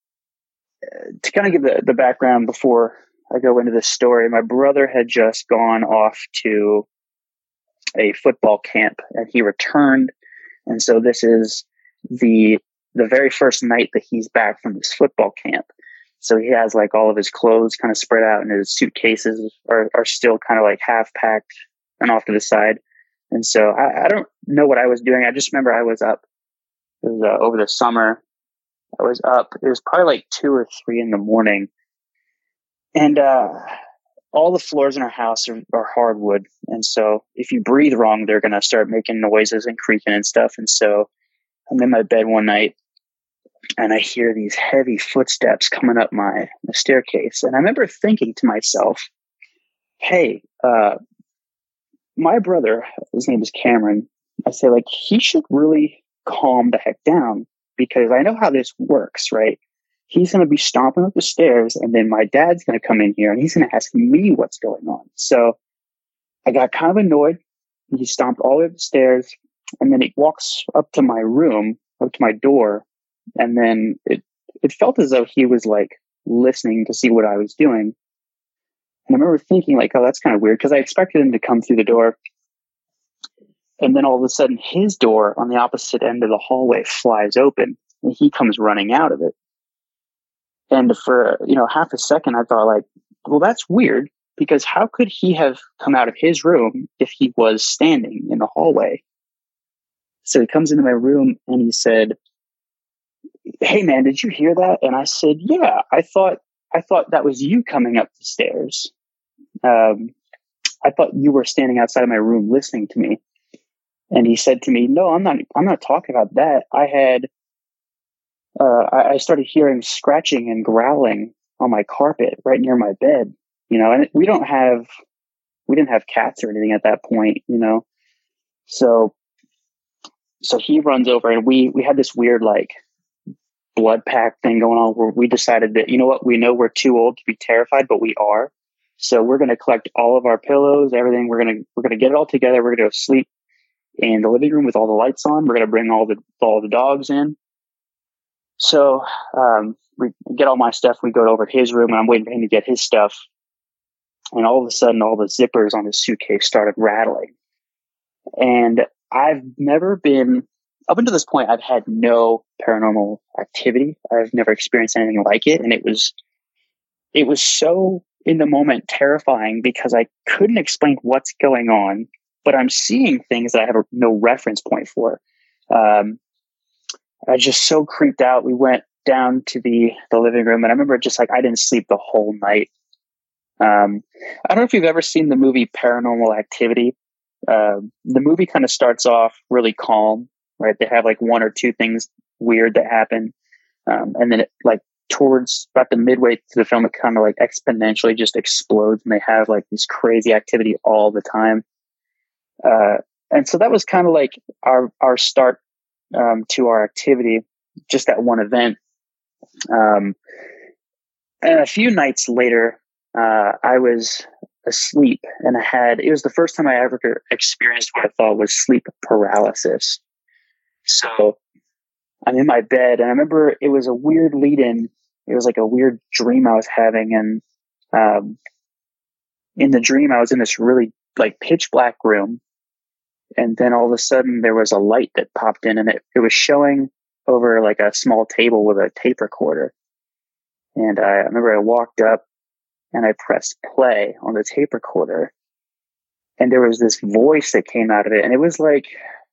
Speaker 11: to kind of give the, the background before I go into this story, my brother had just gone off to a football camp and he returned. And so this is the the very first night that he's back from this football camp. So he has like all of his clothes kind of spread out, and his suitcases are, are still kind of like half packed and off to the side. And so I, I don't know what I was doing. I just remember I was up. It was uh, over the summer, I was up. It was probably like two or three in the morning. And uh, all the floors in our house are, are hardwood. And so if you breathe wrong, they're going to start making noises and creaking and stuff. And so I'm in my bed one night and I hear these heavy footsteps coming up my, my staircase. And I remember thinking to myself, hey, uh, my brother, his name is Cameron. I say, like, he should really calm the heck down because I know how this works, right? He's going to be stomping up the stairs and then my dad's going to come in here and he's going to ask me what's going on. So I got kind of annoyed. He stomped all the way up the stairs and then he walks up to my room, up to my door. And then it, it felt as though he was like listening to see what I was doing. And I remember thinking like, oh, that's kind of weird because I expected him to come through the door. And then all of a sudden his door on the opposite end of the hallway flies open and he comes running out of it. And for, you know, half a second, I thought like, well, that's weird because how could he have come out of his room if he was standing in the hallway? So he comes into my room and he said, hey man, did you hear that? And I said, yeah, I thought, I thought that was you coming up the stairs. Um, I thought you were standing outside of my room listening to me. And he said to me, no, I'm not, I'm not talking about that. I had, uh, I, I started hearing scratching and growling on my carpet right near my bed, you know, and we don't have, we didn't have cats or anything at that point, you know? So, so he runs over and we, we had this weird, like, blood pack thing going on where we decided that, you know what, we know we're too old to be terrified, but we are. So we're going to collect all of our pillows, everything. We're going to, we're going to get it all together. We're going to go sleep in the living room with all the lights on. We're going to bring all the, all the dogs in. So, um, we get all my stuff. We go over to his room and I'm waiting for him to get his stuff. And all of a sudden, all the zippers on his suitcase started rattling. And I've never been, up until this point, I've had no paranormal activity. I've never experienced anything like it. And it was, it was so in the moment terrifying because I couldn't explain what's going on, but I'm seeing things that I have no reference point for. Um, I was just so creeped out. We went down to the, the living room and I remember just like, I didn't sleep the whole night. Um, I don't know if you've ever seen the movie Paranormal Activity. Uh, the movie kind of starts off really calm, right? They have like one or two things weird that happen. Um, and then it like towards about the midway through the film, it kind of like exponentially just explodes and they have like this crazy activity all the time. Uh, and so that was kind of like our, our start, um, to our activity, just that one event. Um, and a few nights later, uh, I was asleep and I had, it was the first time I ever experienced what I thought was sleep paralysis. So I'm in my bed and I remember it was a weird lead in. It was like a weird dream I was having. And, um, in the dream, I was in this really like pitch black room. And then all of a sudden there was a light that popped in and it, it was showing over like a small table with a tape recorder. And I, I remember I walked up and I pressed play on the tape recorder and there was this voice that came out of it. And it was like,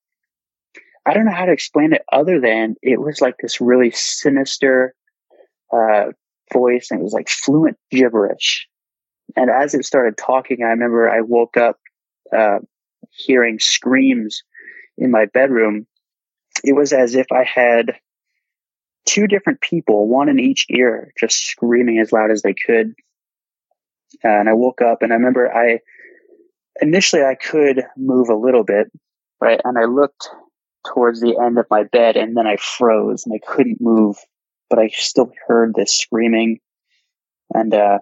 Speaker 11: I don't know how to explain it other than it was like this really sinister, uh, voice and it was like fluent gibberish. And as it started talking, I remember I woke up, uh, hearing screams in my bedroom. It was as if I had two different people, one in each ear, just screaming as loud as they could. Uh, and I woke up and I remember I, initially I could move a little bit, right? And I looked towards the end of my bed and then I froze and I couldn't move, but I still heard this screaming. And, uh,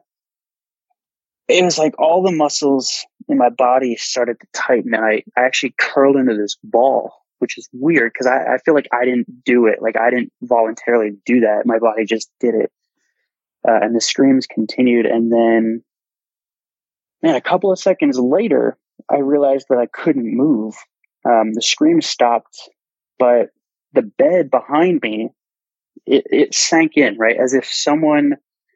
Speaker 11: it was like all the muscles in my body started to tighten and I, I actually curled into this ball, which is weird because I, I feel like I didn't do it. Like I didn't voluntarily do that. My body just did it. Uh, and the screams continued. And then, man, a couple of seconds later, I realized that I couldn't move. Um, the screams stopped, but the bed behind me, it, it sank in, right? As if someone,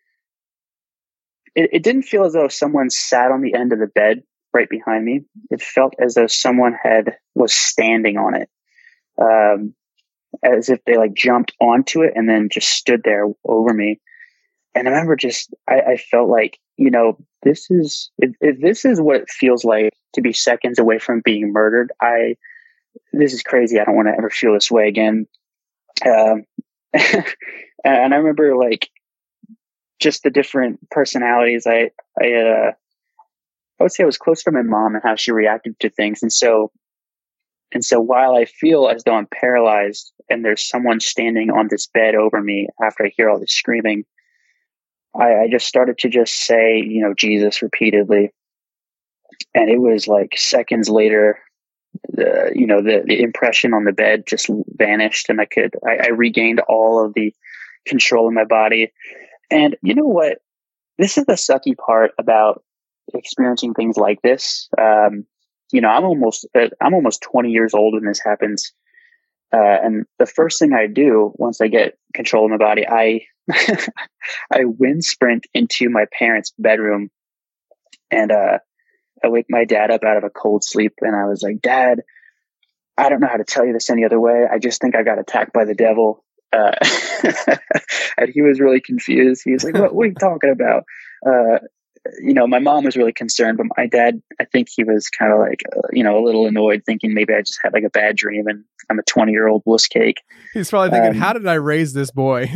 Speaker 11: it, it didn't feel as though someone sat on the end of the bed right behind me. It felt as though someone had, was standing on it. Um, as if they like jumped onto it and then just stood there over me. And I remember just, I, I felt like, you know, this is, if, if this is what it feels like to be seconds away from being murdered, I, this is crazy. I don't want to ever feel this way again. Um, and I remember like just the different personalities. I, I, uh, I would say I was close to my mom and how she reacted to things. And so, and so while I feel as though I'm paralyzed and there's someone standing on this bed over me after I hear all this screaming, I, I just started to just say, you know, Jesus repeatedly. And it was like seconds later, the, you know, the, the impression on the bed just vanished and I could, I, I regained all of the control in my body. And you know what? This is the sucky part about experiencing things like this. Um, you know, I'm almost, I'm almost twenty years old when this happens. Uh, and the first thing I do once I get control of my body, I, I wind sprint into my parents' bedroom and, uh, I wake my dad up out of a cold sleep and I was like, Dad, I don't know how to tell you this any other way. I just think I got attacked by the devil. Uh, and he was really confused. He was like, what, what are you talking about? Uh, you know, my mom was really concerned, but my dad, I think he was kind of like, uh, you know, a little annoyed thinking maybe I just had like a bad dream and I'm a twenty year old wuss cake.
Speaker 8: He's probably thinking,
Speaker 11: um,
Speaker 8: how did I raise this boy?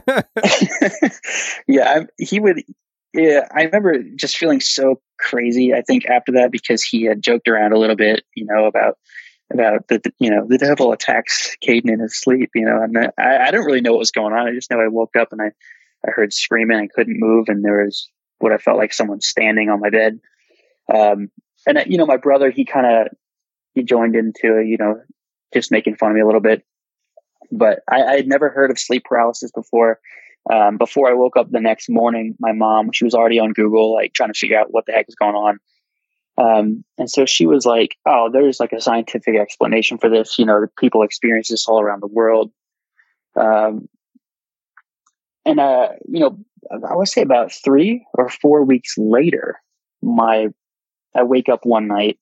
Speaker 11: yeah, I, he would. Yeah, I remember just feeling so crazy. I think after that, because he had joked around a little bit, you know, about about the, you know, the devil attacks Caden in his sleep, you know, and I, I don't really know what was going on. I just know I woke up and I, I heard screaming and couldn't move. And there was what I felt like someone standing on my bed. Um, and, you know, my brother, he kind of, he joined into, you know, just making fun of me a little bit. But I, I had never heard of sleep paralysis before. Um, before I woke up the next morning, my mom, she was already on Google, like trying to figure out what the heck is going on. Um, and so she was like, oh, there's like a scientific explanation for this. You know, people experience this all around the world. Um, and, uh, you know, I would say about three or four weeks later, my, I wake up one night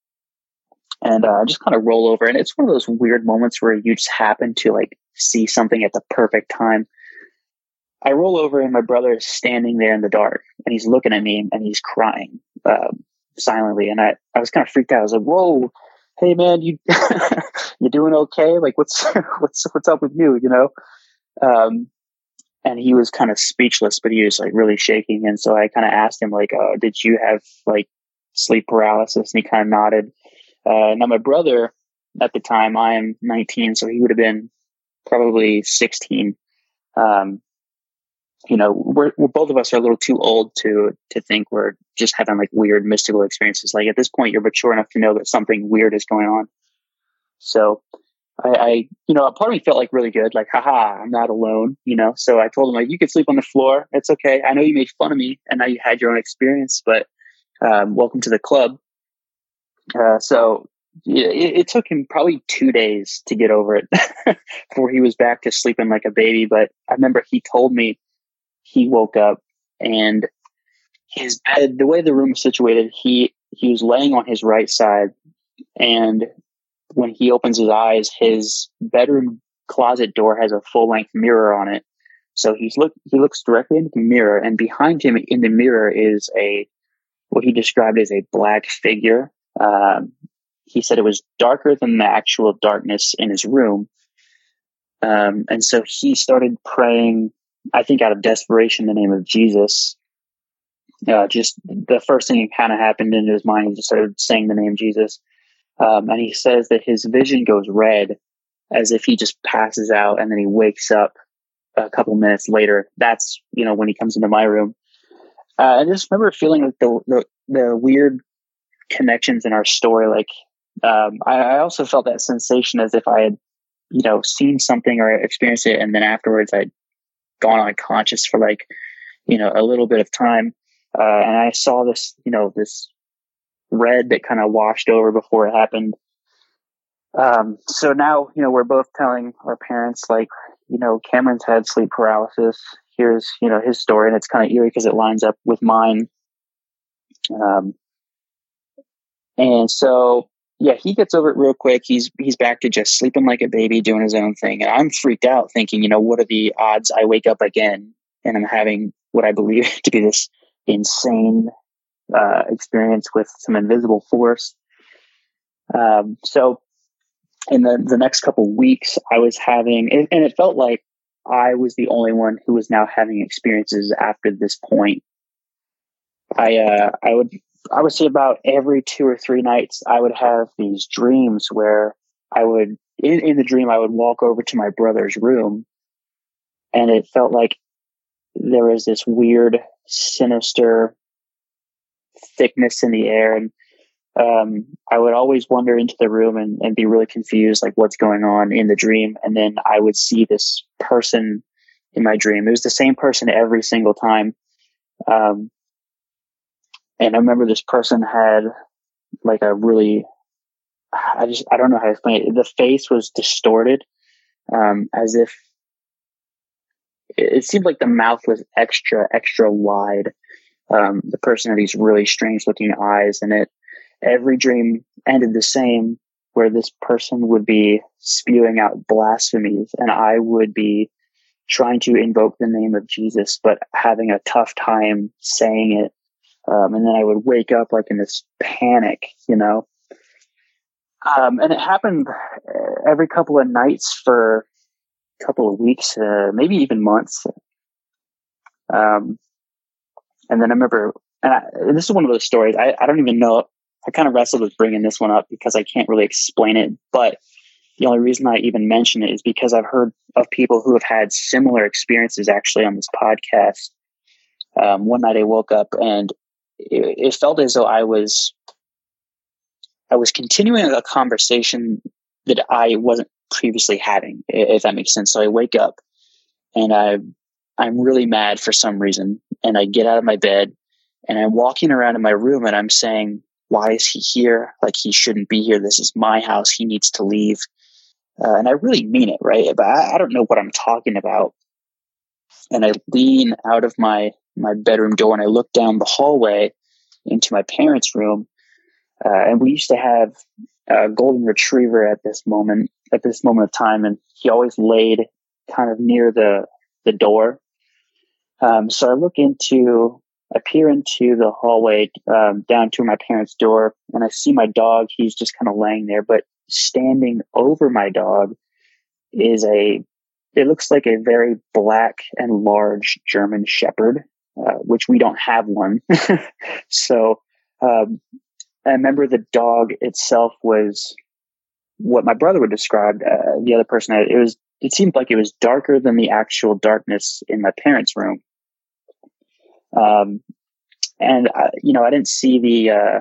Speaker 11: and, uh, I just kind of roll over, and it's one of those weird moments where you just happen to like see something at the perfect time. I roll over and my brother is standing there in the dark and he's looking at me and he's crying, um, silently. And I, I was kind of freaked out. I was like, whoa, hey man, you, you doing okay? Like what's, what's, what's up with you? You know? Um, and he was kind of speechless, but he was like really shaking. And so I kind of asked him like, oh, did you have like sleep paralysis? And he kind of nodded. Uh, now my brother at the time, I'm nineteen, so he would have been probably sixteen. Um, you know, we're, we're both of us are a little too old to to think we're just having like weird mystical experiences. Like at this point, you're mature enough to know that something weird is going on. So I, I, you know, a part of me felt like really good, like, haha, I'm not alone, you know? So I told him like, you could sleep on the floor. It's okay. I know you made fun of me and now you had your own experience, but um, welcome to the club. Uh, so yeah, it, it took him probably two days to get over it before he was back to sleeping like a baby. But I remember he told me he woke up and his bed, the way the room was situated, he, he was laying on his right side. And when he opens his eyes, his bedroom closet door has a full length mirror on it. So he's look, he looks directly into the mirror, and behind him in the mirror is a, what he described as a black figure. Um, he said it was darker than the actual darkness in his room. Um, and so he started praying, I think out of desperation, in the name of Jesus. Uh, just the first thing that kind of happened in his mind, he just started saying the name Jesus. Um, and he says that his vision goes red as if he just passes out, and then he wakes up a couple minutes later. That's, you know, when he comes into my room. Uh, I just remember feeling like the, the, the weird connections in our story. Like, um, I, I also felt that sensation as if I had, you know, seen something or experienced it, and then afterwards I'd gone unconscious for like, you know, a little bit of time. Uh, and I saw this, you know, this red that kind of washed over before it happened. Um, so now, you know, we're both telling our parents, like, you know, Cameron's had sleep paralysis. Here's, you know, his story, and it's kind of eerie because it lines up with mine. Um, and so yeah, he gets over it real quick. He's he's back to just sleeping like a baby, doing his own thing. And I'm freaked out thinking, you know, what are the odds I wake up again and I'm having what I believe to be this insane uh, experience with some invisible force. Um, so in the, the next couple weeks, I was having, and, and it felt like I was the only one who was now having experiences after this point. I, uh, I would, I would say about every two or three nights, I would have these dreams where I would, in, in the dream, I would walk over to my brother's room, and it felt like there was this weird, sinister thickness in the air. And um, I would always wander into the room and, and be really confused, like what's going on in the dream. And then I would see this person in my dream. It was the same person every single time. Um, and I remember this person had like a really, I just, I don't know how to explain it. The face was distorted, um, as if it, it seemed like the mouth was extra, extra wide. Um, the person had these really strange looking eyes, and it, every dream ended the same, where this person would be spewing out blasphemies and I would be trying to invoke the name of Jesus, but having a tough time saying it. Um, and then I would wake up like in this panic, you know? Um, and it happened every couple of nights for a couple of weeks, uh, maybe even months. Um, and then I remember, and, I, and this is one of those stories, I, I don't even know, I kind of wrestled with bringing this one up because I can't really explain it, but the only reason I even mention it is because I've heard of people who have had similar experiences actually on this podcast. Um, one night I woke up and it, it felt as though I was, I was continuing a conversation that I wasn't previously having, if that makes sense. So I wake up and I, I'm really mad for some reason, and I get out of my bed and I'm walking around in my room and I'm saying, why is he here? Like, he shouldn't be here. This is my house. He needs to leave. Uh, and I really mean it, right? But I, I don't know what I'm talking about. And I lean out of my, my bedroom door and I look down the hallway into my parents' room. Uh, and we used to have a golden retriever at this moment, at this moment of time. And he always laid kind of near the, the door. Um, so I look into, I peer into the hallway, um, down to my parents' door, and I see my dog. He's just kind of laying there, but standing over my dog is a, it looks like a very black and large German Shepherd, uh, which we don't have one. So, um, I remember the dog itself was what my brother would describe, uh, the other person. It was, it seemed like it was darker than the actual darkness in my parents' room. Um, and I, you know, I didn't see the, uh,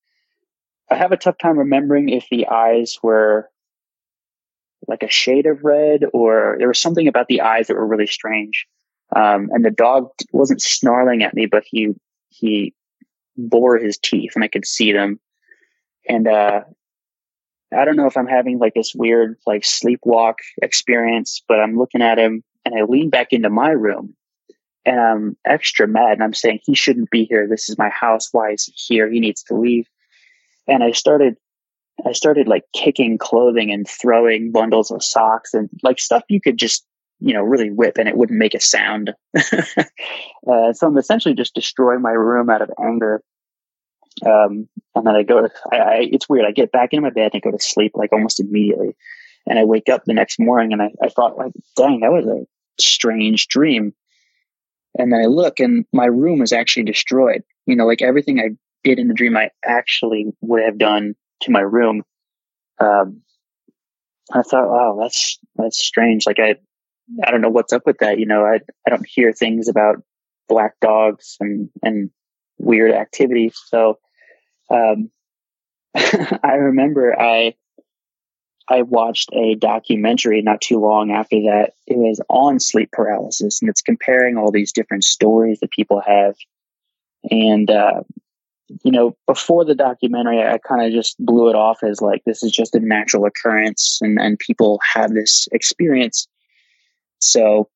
Speaker 11: I have a tough time remembering if the eyes were like a shade of red, or there was something about the eyes that were really strange. Um, and the dog wasn't snarling at me, but he, he bore his teeth and I could see them. And, uh, I don't know if I'm having like this weird, like sleepwalk experience, but I'm looking at him and I lean back into my room and I'm extra mad. And I'm saying, he shouldn't be here. This is my house. Why is he here? He needs to leave. And I started, I started like kicking clothing and throwing bundles of socks and like stuff you could just, you know, really whip and it wouldn't make a sound. uh, so I'm essentially just destroying my room out of anger. Um, and then I go to, I, I, it's weird. I get back in my bed and I go to sleep like almost immediately. And I wake up the next morning and I, I thought like, dang, that was a strange dream. And then I look and my room is actually destroyed. You know, like everything I did in the dream, I actually would have done to my room. Um, I thought, oh, that's, that's strange. Like I, I don't know what's up with that. You know, I, I don't hear things about black dogs and, and weird activities. So, um, I remember I, I watched a documentary not too long after that. It was on sleep paralysis, and it's comparing all these different stories that people have. And, uh, you know, before the documentary, I kind of just blew it off as like, this is just a natural occurrence and, and people have this experience. So,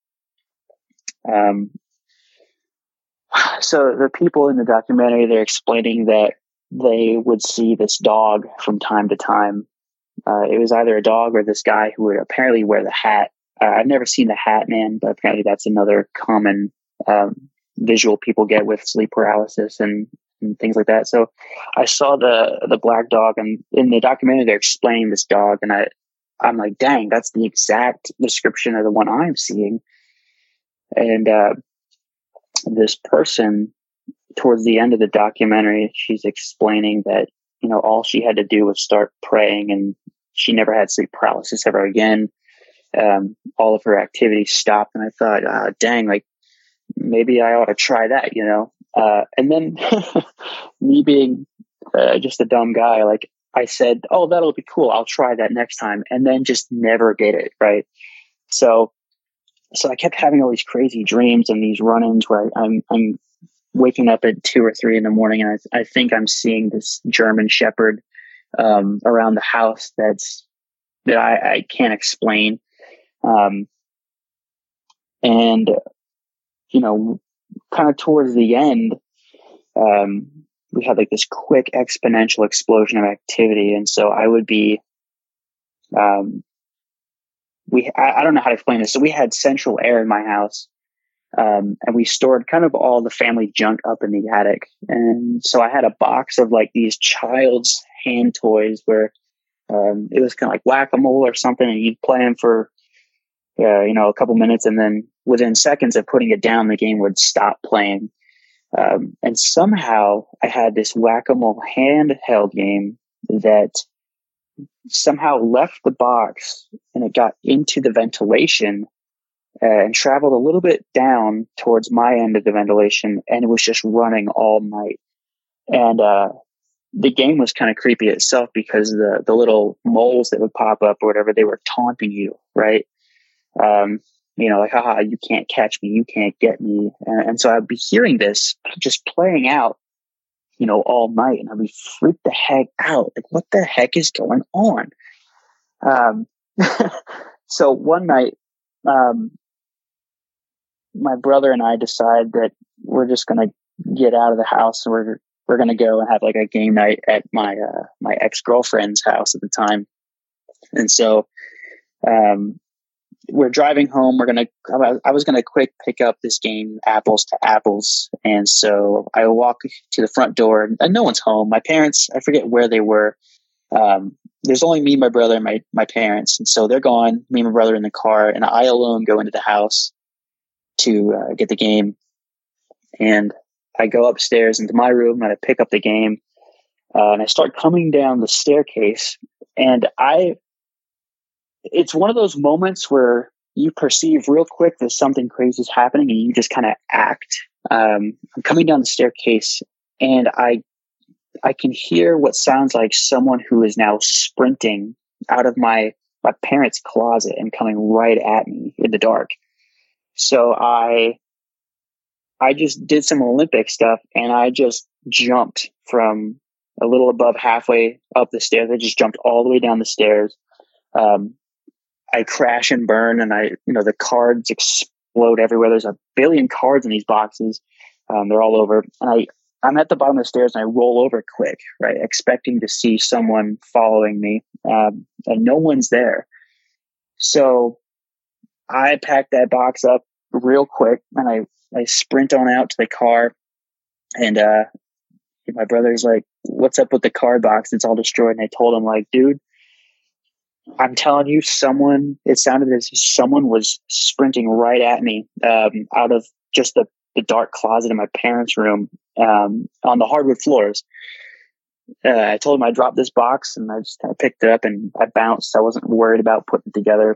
Speaker 11: um, so the people in the documentary, they're explaining that they would see this dog from time to time. Uh, it was either a dog or this guy who would apparently wear the hat. Uh, I've never seen the Hat Man, but apparently that's another common um, visual people get with sleep paralysis and, and things like that. So I saw the the black dog, and in the documentary they're explaining this dog, and I I'm like, dang, that's the exact description of the one I'm seeing. And uh, this person, towards the end of the documentary, she's explaining that, you know, all she had to do was start praying, and she never had sleep paralysis ever again. Um, all of her activities stopped, and I thought, uh, dang, like maybe I ought to try that, you know? Uh, and then me being uh, just a dumb guy, like I said, oh, that'll be cool. I'll try that next time. And then just never did it. Right. So, so I kept having all these crazy dreams and these run-ins where I, I'm, I'm waking up at two or three in the morning, and I, I think I'm seeing this German Shepherd, um, around the house that's, that I, I can't explain. Um, and, you know, kind of towards the end, um, we had like this quick exponential explosion of activity. And so I would be, um, we, I, I don't know how to explain this. So we had central air in my house, um, and we stored kind of all the family junk up in the attic. And so I had a box of like these child's hand toys where, um, it was kind of like whack-a-mole or something, and you'd play them for, uh, you know, a couple minutes, and then within seconds of putting it down, the game would stop playing. Um, and somehow I had this whack-a-mole handheld game that somehow left the box, and it got into the ventilation uh, and traveled a little bit down towards my end of the ventilation, and it was just running all night. And uh, the game was kind of creepy itself, because the the little moles that would pop up or whatever, they were taunting you, right? Um, you know, like, haha, you can't catch me, you can't get me. And, and so I'd be hearing this just playing out, you know, all night, and I'd be freaked the heck out. Like, what the heck is going on? Um, so one night, um, my brother and I decide that we're just going to get out of the house, and we're, we're going to go and have like a game night at my, uh, my ex-girlfriend's house at the time. And so, um, we're driving home. We're going to, I was going to quick pick up this game, Apples to Apples. And so I walk to the front door, and no one's home. My parents, I forget where they were. Um, there's only me, my brother, and my, my parents. And so they're gone, me and my brother in the car, and I alone go into the house to uh, get the game. And I go upstairs into my room, and I pick up the game, uh, and I start coming down the staircase, and I, it's one of those moments where you perceive real quick that something crazy is happening, and you just kind of act. Um, I'm coming down the staircase, and I, I can hear what sounds like someone who is now sprinting out of my, my parents' closet and coming right at me in the dark. So I, I just did some Olympic stuff, and I just jumped from a little above halfway up the stairs. I just jumped all the way down the stairs. Um, I crash and burn, and I, you know, the cards explode everywhere. There's a billion cards in these boxes. Um, they're all over. And I, I'm at the bottom of the stairs, and I roll over quick, right? Expecting to see someone following me. Um, and no one's there. So I pack that box up real quick, and I, I sprint on out to the car. And, uh, my brother's like, what's up with the card box? It's all destroyed. And I told him, like, dude, I'm telling you, someone, it sounded as if someone was sprinting right at me, um, out of just the, the dark closet in my parents' room, um, on the hardwood floors. Uh, I told him I dropped this box, and I just kind of picked it up, and I bounced. I wasn't worried about putting it together.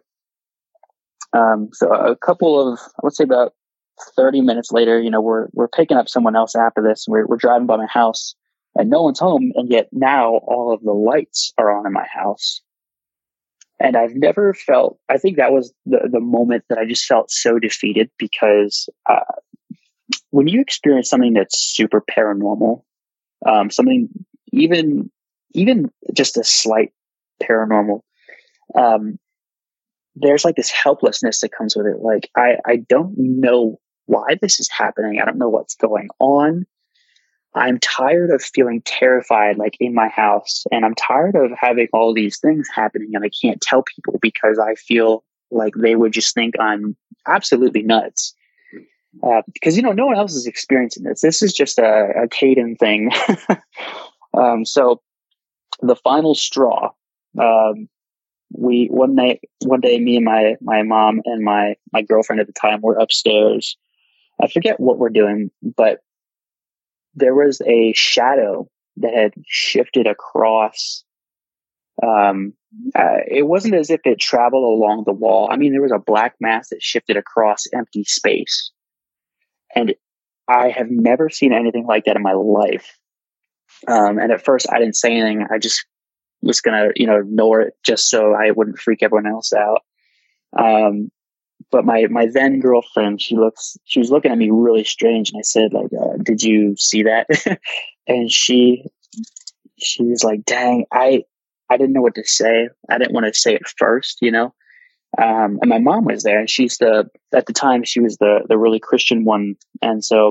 Speaker 11: Um, so a couple of, I would say about thirty minutes later, you know, we're, we're picking up someone else after this. We're, we're driving by my house, and no one's home. And yet now all of the lights are on in my house. And I've never felt, I think that was the, the moment that I just felt so defeated, because uh, when you experience something that's super paranormal, um, something even, even just a slight paranormal, um, there's like this helplessness that comes with it. Like, I, I don't know why this is happening. I don't know what's going on. I'm tired of feeling terrified, like in my house, and I'm tired of having all these things happening and I can't tell people because I feel like they would just think I'm absolutely nuts. Uh, because, you know, no one else is experiencing this. This is just a, a Caden thing. um, so the final straw, um, we, one night, one day, me and my, my mom and my, my girlfriend at the time were upstairs. I forget what we're doing, but there was a shadow that had shifted across. Um, uh, it wasn't as if it traveled along the wall. I mean, there was a black mass that shifted across empty space. And I have never seen anything like that in my life. Um, and at first I didn't say anything. I just was going to, you know, ignore it just so I wouldn't freak everyone else out. Um, but my, my then girlfriend, she looks, she was looking at me really strange. And I said, like, uh, did you see that? And she, she was like, dang, I, I didn't know what to say. I didn't want to say it first, you know? Um, and my mom was there, and she's the, at the time she was the, the really Christian one. And so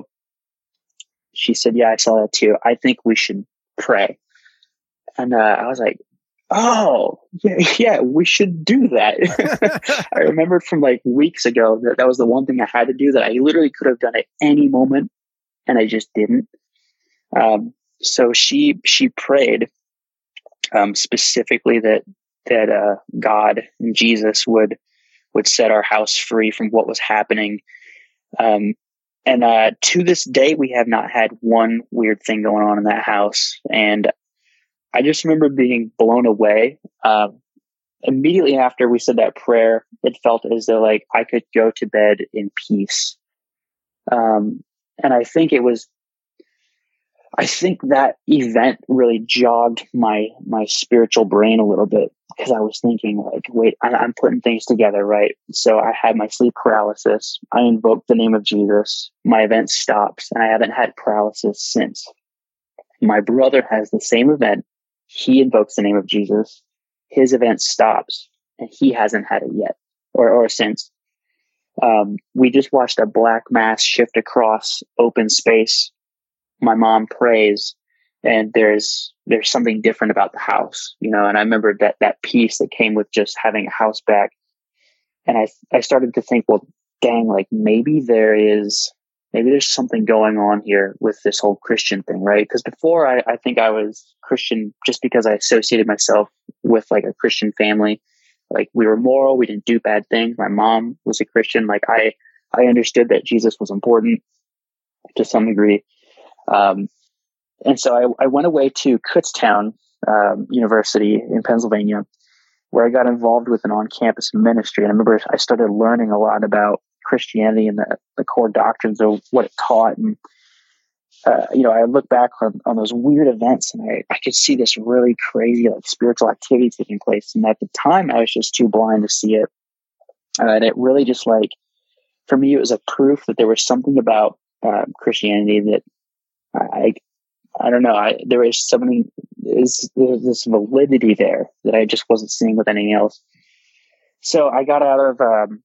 Speaker 11: she said, yeah, I saw that too. I think we should pray. And, uh, I was like, oh yeah, yeah, we should do that. I remembered from like weeks ago that that was the one thing I had to do that I literally could have done at any moment, and I just didn't. Um, so she, she prayed, um, specifically that, that, uh, God and Jesus would, would set our house free from what was happening. Um, and, uh, to this day, we have not had one weird thing going on in that house. And I just remember being blown away. Uh, immediately after we said that prayer, it felt as though like I could go to bed in peace. Um, and I think it was, I think that event really jogged my, my spiritual brain a little bit, because I was thinking like, wait, I, I'm putting things together, right? So I had my sleep paralysis. I invoked the name of Jesus. My event stops, and I haven't had paralysis since. My brother has the same event. He invokes the name of Jesus. His event stops, and he hasn't had it yet or, or since. Um, we just watched a black mass shift across open space. My mom prays, and there's, there's something different about the house, you know, and I remember that, that peace that came with just having a house back. And I, I started to think, well, dang, like maybe there is, maybe there's something going on here with this whole Christian thing, right? Because before I, I think I was Christian just because I associated myself with like a Christian family. Like we were moral, we didn't do bad things. My mom was a Christian. Like I, I understood that Jesus was important to some degree. Um, and so I, I went away to Kutztown um, University in Pennsylvania, where I got involved with an on-campus ministry. And I remember I started learning a lot about Christianity and the, the core doctrines of what it taught. And, uh, you know, I look back on, on those weird events, and I, I could see this really crazy, like spiritual activity taking place. And at the time I was just too blind to see it. Uh, and it really just like, for me, it was a proof that there was something about uh, Christianity that I, I don't know. I, there was something, is this validity there that I just wasn't seeing with anything else. So I got out of, um,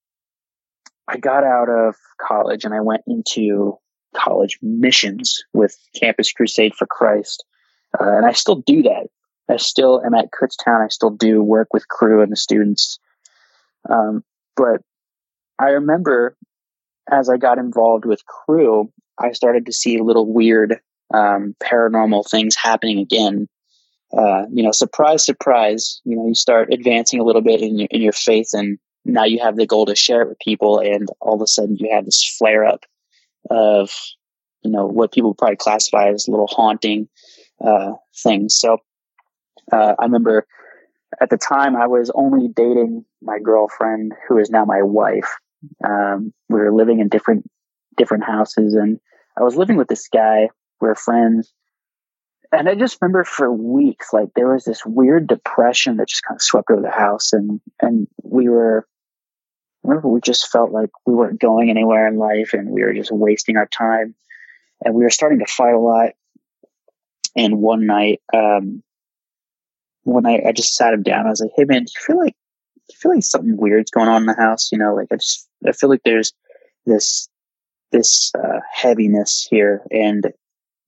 Speaker 11: I got out of college, and I went into college missions with Campus Crusade for Christ. Uh, and I still do that. I still am at Kutztown. I still do work with Cru and the students. Um, but I remember as I got involved with Cru, I started to see little weird, um, paranormal things happening again. Uh, you know, surprise, surprise, you know, you start advancing a little bit in your, in your faith, and now you have the goal to share it with people. And all of a sudden you have this flare up of, you know, what people probably classify as little haunting, uh, things. So, uh, I remember at the time I was only dating my girlfriend, who is now my wife. Um, we were living in different, different houses, and I was living with this guy. We were friends. And I just remember for weeks, like there was this weird depression that just kind of swept over the house. And, and we were, I remember we just felt like we weren't going anywhere in life, and we were just wasting our time, and we were starting to fight a lot. And one night, um, one night I just sat him down. I was like, hey man, do you feel like, do you feel like something weird's going on in the house? You know, like I just, I feel like there's this, this, uh, heaviness here. And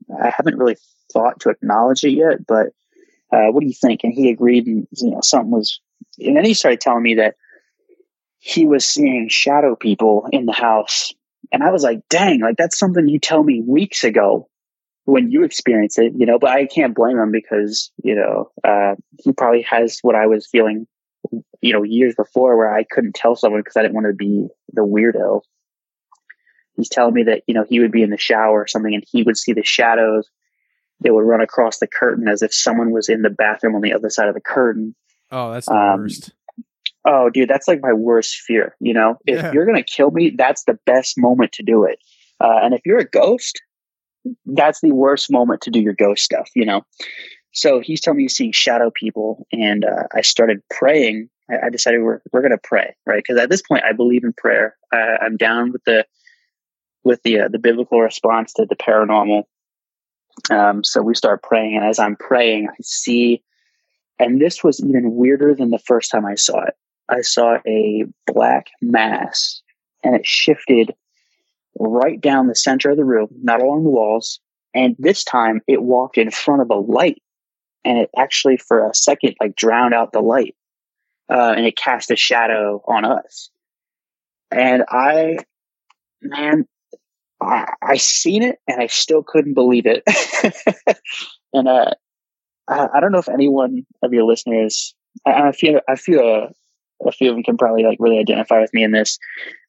Speaker 11: I haven't really thought to acknowledge it yet, but uh, what do you think? And he agreed, and you know, something was, and then he started telling me that he was seeing shadow people in the house. And I was like, dang, like that's something you tell me weeks ago when you experienced it, you know, but I can't blame him because, you know, uh, he probably has what I was feeling, you know, years before where I couldn't tell someone because I didn't want to be the weirdo. He's telling me that, you know, he would be in the shower or something and he would see the shadows. They would run across the curtain as if someone was in the bathroom on the other side of the curtain.
Speaker 8: Oh, that's the
Speaker 11: um,
Speaker 8: worst.
Speaker 11: Oh, dude, that's like my worst fear. You know, if
Speaker 8: Yeah.
Speaker 11: you're going to kill me, that's the best moment to do it. Uh, and if you're a ghost, that's the worst moment to do your ghost stuff, you know? So he's telling me he's seeing shadow people. And uh, I started praying. I, I decided we're, we're going to pray, right? Because at this point, I believe in prayer. Uh, I'm down with the, with the, uh, the biblical response to the paranormal. Um, so we start praying. And as I'm praying, I see, and this was even weirder than the first time I saw it. I saw a black mass and it shifted right down the center of the room, not along the walls. And this time it walked in front of a light and it actually for a second, like drowned out the light. Uh, and it cast a shadow on us. And I, man, I, I seen it and I still couldn't believe it. and, uh, I, I don't know if anyone of your listeners, I, I feel, I feel, uh, a few of them can probably like really identify with me in this.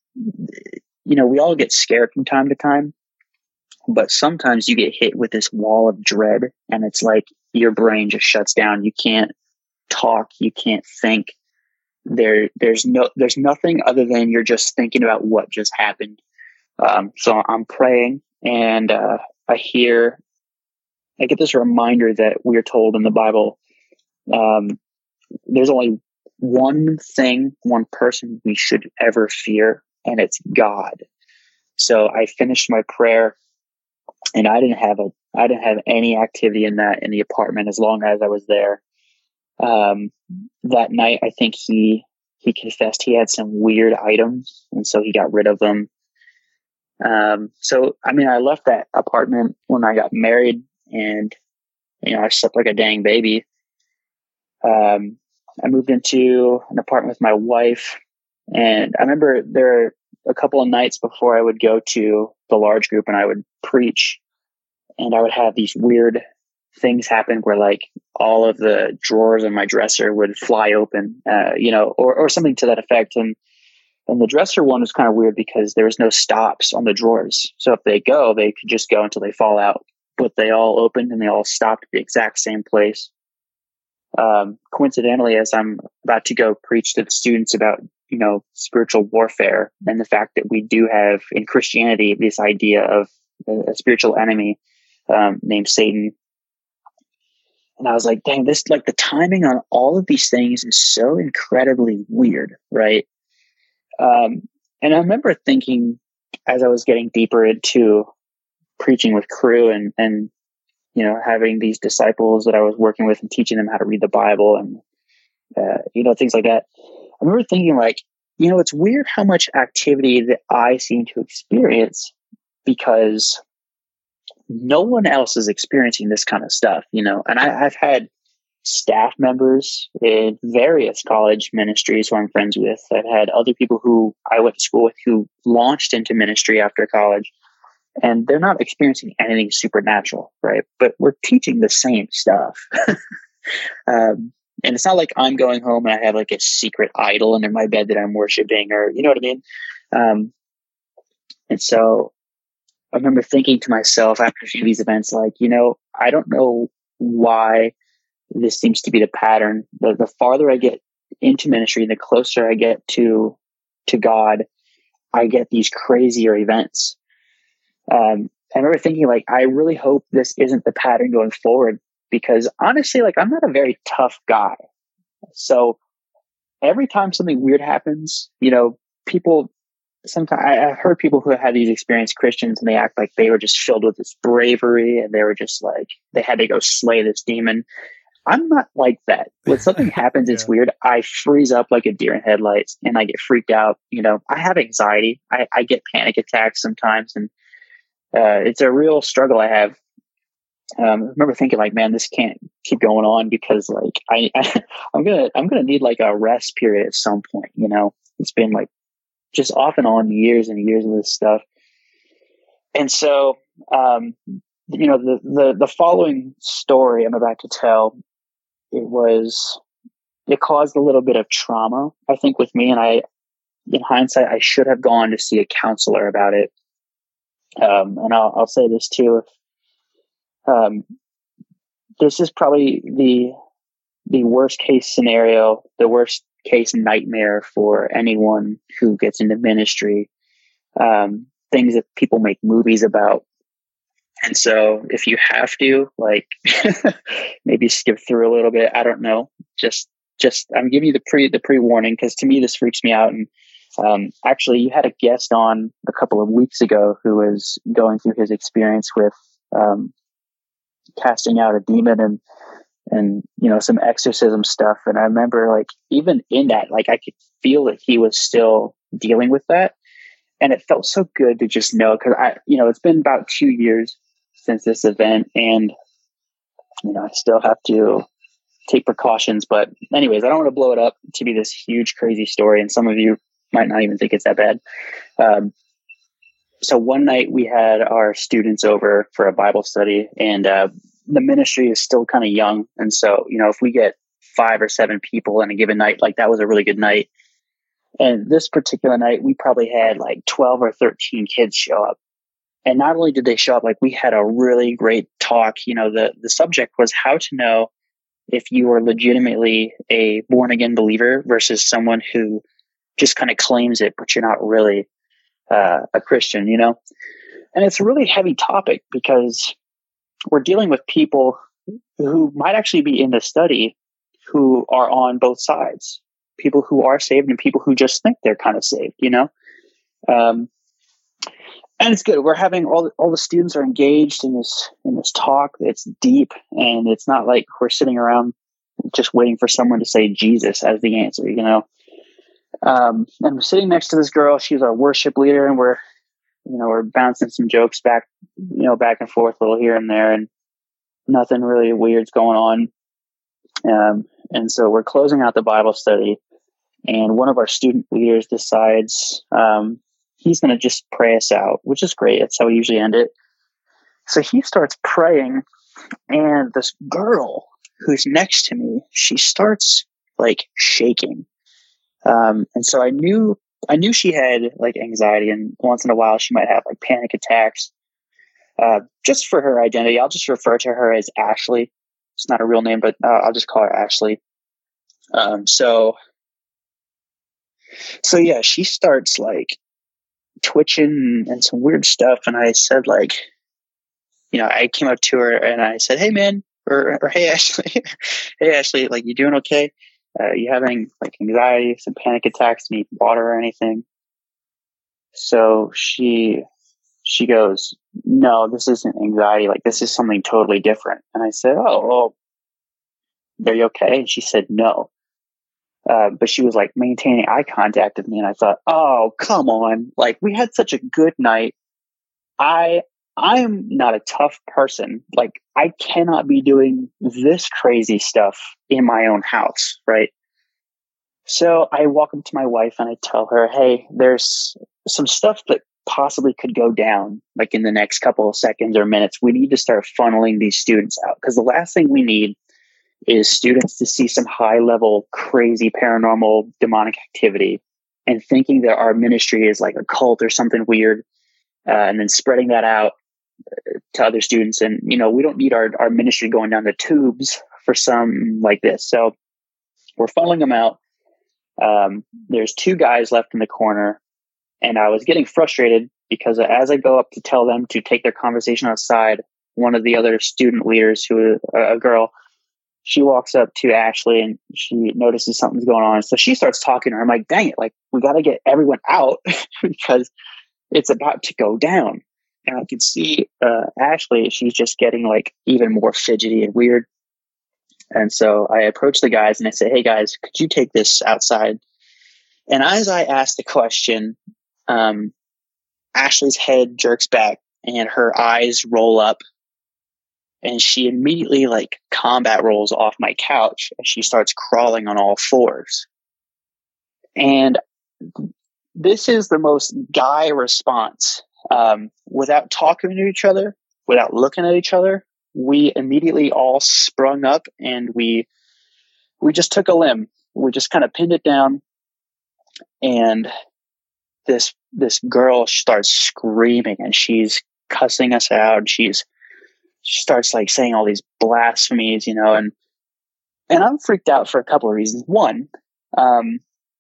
Speaker 11: You know, we all get scared from time to time, but sometimes you get hit with this wall of dread and it's like your brain just shuts down. You can't talk. You can't think. There, there's no, there's nothing other than you're just thinking about what just happened. Um, so I'm praying and, uh, I hear, I get this reminder that we're told in the Bible, um, there's only one thing, one person we should ever fear, and it's God. So I finished my prayer and I didn't have a, I didn't have any activity in that, in the apartment as long as I was there. Um, that night, I think he, he confessed he had some weird items and so he got rid of them. Um, so, I mean, I left that apartment when I got married and, you know, I slept like a dang baby. Um, I moved into an apartment with my wife and I remember there were a couple of nights before I would go to the large group and I would preach and I would have these weird things happen where like all of the drawers in my dresser would fly open, uh, you know, or, or something to that effect. And, and the dresser one was kind of weird because there was no stops on the drawers. So if they go, they could just go until they fall out, but they all opened and they all stopped at the exact same place. Um, coincidentally, as I'm about to go preach to the students about, you know, spiritual warfare and the fact that we do have in Christianity, this idea of a, a spiritual enemy, um, named Satan. And I was like, dang, this, like the timing on all of these things is so incredibly weird. Right. Um, and I remember thinking as I was getting deeper into preaching with Crew and, and, you know, having these disciples that I was working with and teaching them how to read the Bible and, uh, you know, things like that. I remember thinking like, you know, it's weird how much activity that I seem to experience because no one else is experiencing this kind of stuff, you know, and I, I've had staff members in various college ministries who I'm friends with. I've had other people who I went to school with who launched into ministry after college. And they're not experiencing anything supernatural, right? But we're teaching the same stuff. um, and it's not like I'm going home and I have like a secret idol under my bed that I'm worshiping or, you know what I mean? Um, and so I remember thinking to myself after a few of these events, like, you know, I don't know why this seems to be the pattern. The, the farther I get into ministry, the closer I get to, to God, I get these crazier events. Um, I remember thinking like, I really hope this isn't the pattern going forward because honestly, like I'm not a very tough guy. So every time something weird happens, you know, people, sometimes I, I've heard people who have had these experienced Christians and they act like they were just filled with this bravery and they were just like, they had to go slay this demon. I'm not like that. When something happens, yeah. It's weird. I freeze up like a deer in headlights and I get freaked out. You know, I have anxiety. I, I get panic attacks sometimes and Uh, it's a real struggle I have. um, I remember thinking like, man, this can't keep going on because like I, I I'm gonna I'm gonna need like a rest period at some point. You know, it's been like just off and on years and years of this stuff, and so um, you know the the the following story I'm about to tell, it was it caused a little bit of trauma, I think, with me, and I, in hindsight, I should have gone to see a counselor about it. Um, and I'll, I'll say this too. Um, this is probably the, the worst case scenario, the worst case nightmare for anyone who gets into ministry. Um, things that people make movies about. And so if you have to, like, maybe skip through a little bit, I don't know, just, just, I'm giving you the pre, the pre-warning, because to me, this freaks me out. And, um, actually you had a guest on a couple of weeks ago who was going through his experience with, um, casting out a demon and, and, you know, some exorcism stuff. And I remember, like, even in that, like, I could feel that he was still dealing with that. And it felt so good to just know, because I, you know, it's been about two years since this event, and, you know, I still have to take precautions. But anyways, I don't want to blow it up to be this huge, crazy story. And some of you might not even think it's that bad. Um, so one night we had our students over for a Bible study, and uh, the ministry is still kind of young. And so, you know, if we get five or seven people in a given night, like, that was a really good night. And this particular night, we probably had like twelve or thirteen kids show up. And not only did they show up, like, we had a really great talk. You know, the, the subject was how to know if you were legitimately a born again believer versus someone who just kind of claims it, but you're not really uh, a Christian, you know? And it's a really heavy topic because we're dealing with people who might actually be in the study who are on both sides. People who are saved and people who just think they're kind of saved, you know? Um, and it's good. We're having all the, all the students are engaged in this, in this talk. It's deep, and it's not like we're sitting around just waiting for someone to say Jesus as the answer, you know? Um, and we're sitting next to this girl. She's our worship leader, and we're, you know, we're bouncing some jokes back, you know, back and forth a little here and there, and nothing really weird's going on. Um, and so we're closing out the Bible study, and one of our student leaders decides, um, he's going to just pray us out, which is great. That's how we usually end it. So he starts praying, and this girl who's next to me, she starts like shaking. Um, and so I knew, I knew she had like anxiety, and once in a while she might have like panic attacks. Uh, just for her identity, I'll just refer to her as Ashley. It's not a real name, but uh, I'll just call her Ashley. Um, so, so yeah, she starts like twitching and some weird stuff. And I said, like, you know, I came up to her and I said, "Hey man," or, or "Hey Ashley, hey Ashley, like, you doing okay? Uh, you having like anxiety, some panic attacks, need water or anything?" So she, she goes, "No, this isn't anxiety. Like, this is something totally different." And I said, "Oh, well, are you okay?" And she said, "No." Uh, but she was like maintaining eye contact with me. And I thought, oh, come on. Like, we had such a good night. I, I'm not a tough person. Like, I cannot be doing this crazy stuff in my own house. Right. So I walk up to my wife and I tell her, "Hey, there's some stuff that possibly could go down like in the next couple of seconds or minutes. We need to start funneling these students out, because the last thing we need is students to see some high level, crazy, paranormal, demonic activity and thinking that our ministry is like a cult or something weird, uh, and then spreading that out to other students. And, you know, we don't need our, our ministry going down the tubes for something like this." So we're funneling them out. Um, there's two guys left in the corner, and I was getting frustrated because as I go up to tell them to take their conversation outside, one of the other student leaders, who a girl, she walks up to Ashley and she notices something's going on. So she starts talking to her. I'm like, dang it, like, we got to get everyone out because it's about to go down. And I can see uh, Ashley, she's just getting like even more fidgety and weird. And so I approach the guys and I say, "Hey guys, could you take this outside?" And as I ask the question, um, Ashley's head jerks back and her eyes roll up. and she immediately like combat rolls off my couch and she starts crawling on all fours. And this is the most guy response. Um, without talking to each other, without looking at each other, we immediately all sprung up and we we just took a limb. We just kind of pinned it down, and this this girl starts screaming and she's cussing us out. She's she starts like saying all these blasphemies, you know, and and I'm freaked out for a couple of reasons. One, um,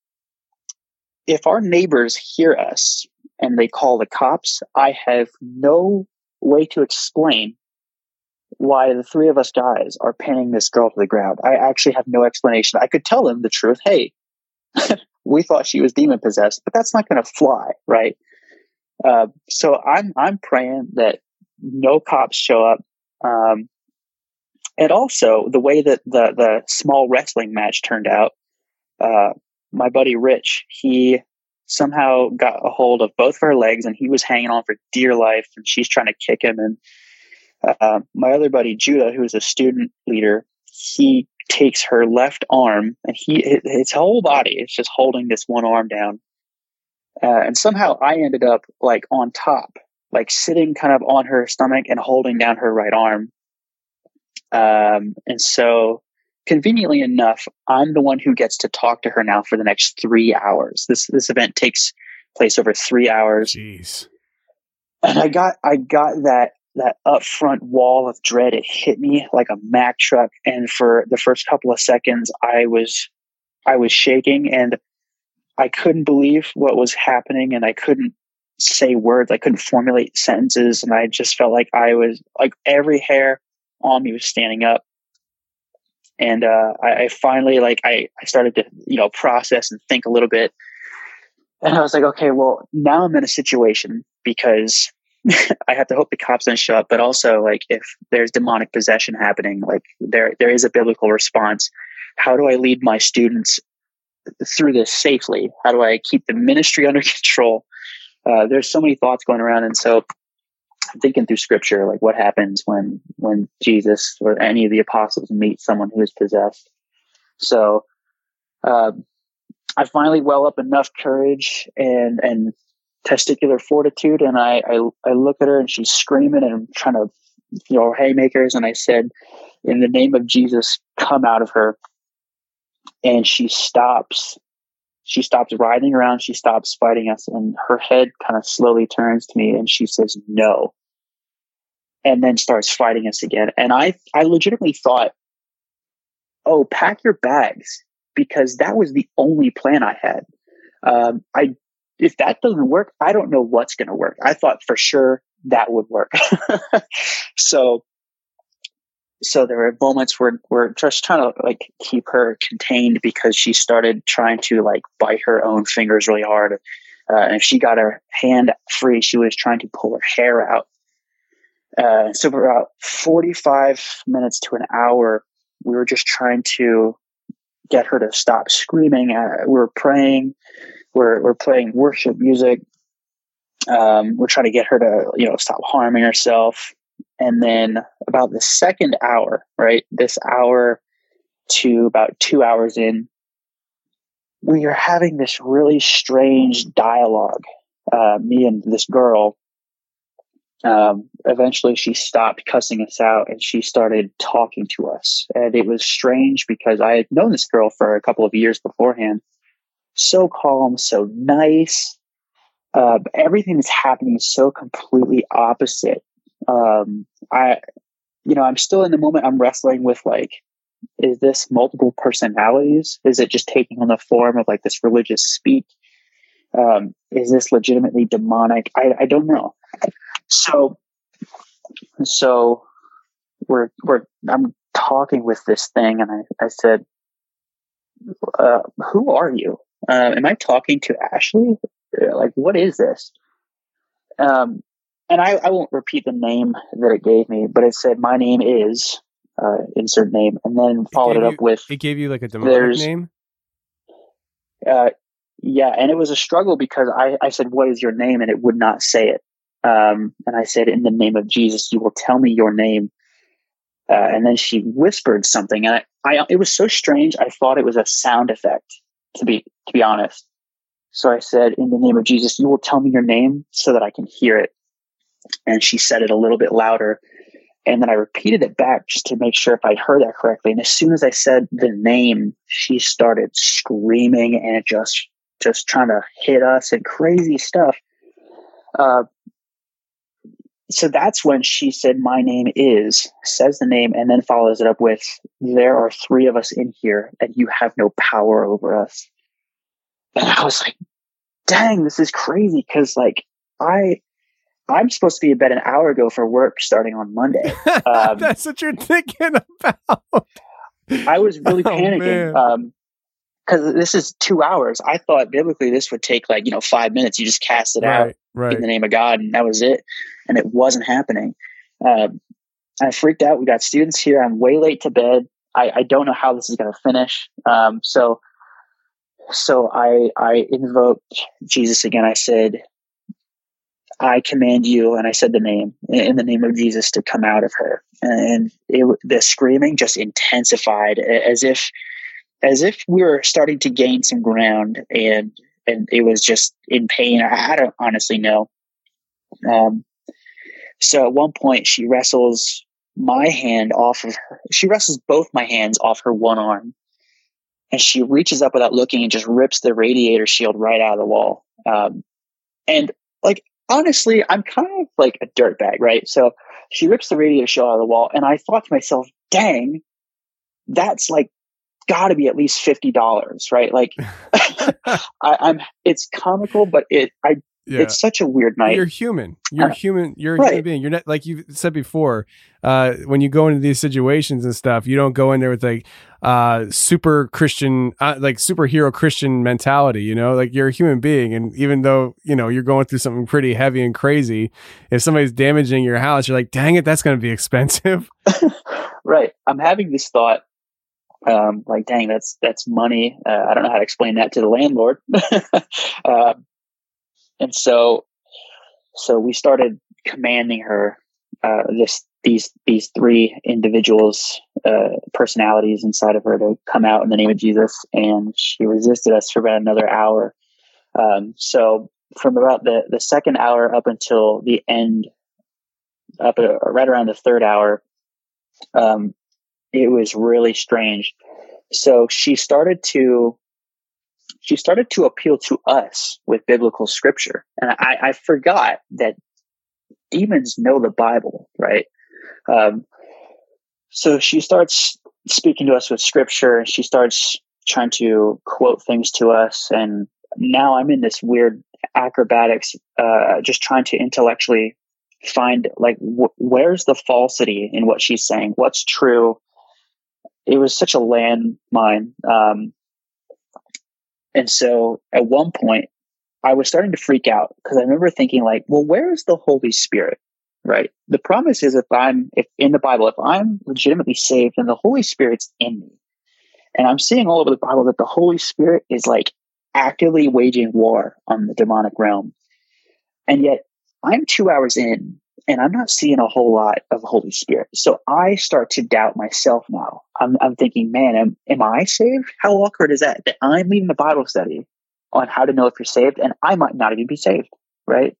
Speaker 11: if our neighbors hear us and they call the cops, I have no way to explain why the three of us guys are pinning this girl to the ground. I actually have no explanation. I could tell them the truth. Hey, we thought she was demon possessed, but that's not going to fly, right? Uh, so I'm I'm praying that no cops show up. Um, and also the way that the the small wrestling match turned out, uh, my buddy Rich, he somehow got a hold of both of her legs and he was hanging on for dear life, and she's trying to kick him. And uh, my other buddy Judah, who's a student leader, he takes her left arm and he his whole body is just holding this one arm down. Uh, and somehow I ended up like on top, like sitting kind of on her stomach and holding down her right arm. Um, and so conveniently enough, I'm the one who gets to talk to her now for the next three hours. This, this event takes place over three hours.
Speaker 8: Jeez.
Speaker 11: And I got, I got that, that upfront wall of dread. It hit me like a Mack truck. And for the first couple of seconds, I was, I was shaking and I couldn't believe what was happening, and I couldn't say words. I couldn't formulate sentences. And I just felt like I was like every hair on me was standing up. And, uh, I, I finally, like, I, I started to, you know, process and think a little bit. And I was like, okay, well, now I'm in a situation because I have to hope the cops don't show up, but also like if there's demonic possession happening, like there, there is a biblical response. How do I lead my students through this safely? How do I keep the ministry under control? Uh, there's so many thoughts going around. And so I'm thinking through scripture, like what happens when, when Jesus or any of the apostles meet someone who is possessed. So, uh, I finally well up enough courage and, and testicular fortitude. And I, I, I look at her and she's screaming and trying to, you know, haymakers. And I said, in the name of Jesus, come out of her. And she stops. She stops writhing around. She stops fighting us. And her head kind of slowly turns to me and she says, no. And then starts fighting us again. And I, I legitimately thought, oh, pack your bags, because that was the only plan I had. Um, I, if that doesn't work, I don't know what's going to work. I thought for sure that would work. so, So there were moments where we're just trying to like keep her contained because she started trying to like bite her own fingers really hard. Uh, and if she got her hand free, she was trying to pull her hair out. Uh, so for about forty-five minutes to an hour, we were just trying to get her to stop screaming. Uh, we were praying. We're, we're playing worship music. Um, we're trying to get her to, you know, stop harming herself. And then about the second hour, right, this hour to about two hours in, we are having this really strange dialogue, uh, me and this girl. Um, eventually she stopped cussing us out and she started talking to us. And it was strange because I had known this girl for a couple of years beforehand. So calm, so nice. Uh, everything that's happening is so completely opposite. Um, I, you know, I'm still in the moment. I'm wrestling with like, is this multiple personalities? Is it just taking on the form of like this religious speak? Um, is this legitimately demonic? I, I don't know. So, so we're, we're, I'm talking with this thing and I, I said, uh, who are you? Uh, am I talking to Ashley? Like, what is this? Um, And I, I won't repeat the name that it gave me, but it said, my name is, uh, insert name, and then followed it, it up
Speaker 8: you,
Speaker 11: with...
Speaker 8: It gave you like a demonic name?
Speaker 11: Uh, yeah, and it was a struggle because I, I said, what is your name? And it would not say it. Um, and I said, in the name of Jesus, you will tell me your name. Uh, and then she whispered something, and I, I, it was so strange. I thought it was a sound effect, to be, to be honest. So I said, in the name of Jesus, you will tell me your name so that I can hear it. And she said it a little bit louder. And then I repeated it back just to make sure if I'd heard that correctly. And as soon as I said the name, she started screaming and just, just trying to hit us and crazy stuff. Uh, So that's when she said, my name is, says the name, and then follows it up with, there are three of us in here and you have no power over us. And I was like, dang, this is crazy. Cause like I, I'm supposed to be in bed an hour ago for work starting on Monday. Um,
Speaker 8: That's what you're thinking about.
Speaker 11: I was really
Speaker 8: Oh,
Speaker 11: panicking.
Speaker 8: man.
Speaker 11: Um, cause this is two hours. I thought biblically this would take like, you know, five minutes. You just cast it out
Speaker 8: Right, right.
Speaker 11: in the name of God, and that was it. And it wasn't happening. Um, I freaked out. We got students here. I'm way late to bed. I, I don't know how this is going to finish. Um, so, so I, I invoked Jesus again. I said, I command you, and I said the name, in the name of Jesus, to come out of her. And it, the screaming just intensified, as if, as if we were starting to gain some ground, and and it was just in pain. I, I don't honestly know. Um, so at one point, she wrestles my hand off of her. She wrestles both my hands off her one arm, and she reaches up without looking and just rips the radiator shield right out of the wall. Um, and like, honestly, I'm kind of like a dirtbag, right? So she rips the radiator shield out of the wall, and I thought to myself, dang, that's like got to be at least fifty dollars, right? Like, I, I'm. It's comical, but it. I.
Speaker 8: Yeah.
Speaker 11: It's such a weird night.
Speaker 8: You're human. You're
Speaker 11: Uh,
Speaker 8: human. You're a
Speaker 11: right.
Speaker 8: human being. You're not, like you said before, uh, when you go into these situations and stuff, you don't go in there with like, uh, super Christian, uh, like superhero Christian mentality, you know, like you're a human being. And even though, you know, you're going through something pretty heavy and crazy, if somebody's damaging your house, you're like, dang it, that's going to be expensive.
Speaker 11: Right. I'm having this thought, um, like, dang, that's, that's money. Uh, I don't know how to explain that to the landlord. uh, and so, so we started commanding her, uh, this, these, these three individuals, uh, personalities inside of her to come out in the name of Jesus. And she resisted us for about another hour. Um, so from about the, the second hour up until the end, up uh, right around the third hour, um, it was really strange. So she started to, she started to appeal to us with biblical scripture. And I, I forgot that demons know the Bible, right? Um, so she starts speaking to us with scripture, and she starts trying to quote things to us. And now I'm in this weird acrobatics, uh, just trying to intellectually find like, wh- where's the falsity in what she's saying? What's true? It was such a landmine. Um, and so at one point I was starting to freak out, because I remember thinking like, well, where is the Holy Spirit? Right. The promise is, if I'm, if in the Bible, if I'm legitimately saved, then the Holy Spirit's in me. And I'm seeing all over the Bible that the Holy Spirit is like actively waging war on the demonic realm. And yet I'm two hours in and I'm not seeing a whole lot of the Holy Spirit. So I start to doubt myself now. I'm, I'm thinking, man, am, am I saved? How awkward is that? That I'm leading a Bible study on how to know if you're saved, and I might not even be saved. Right.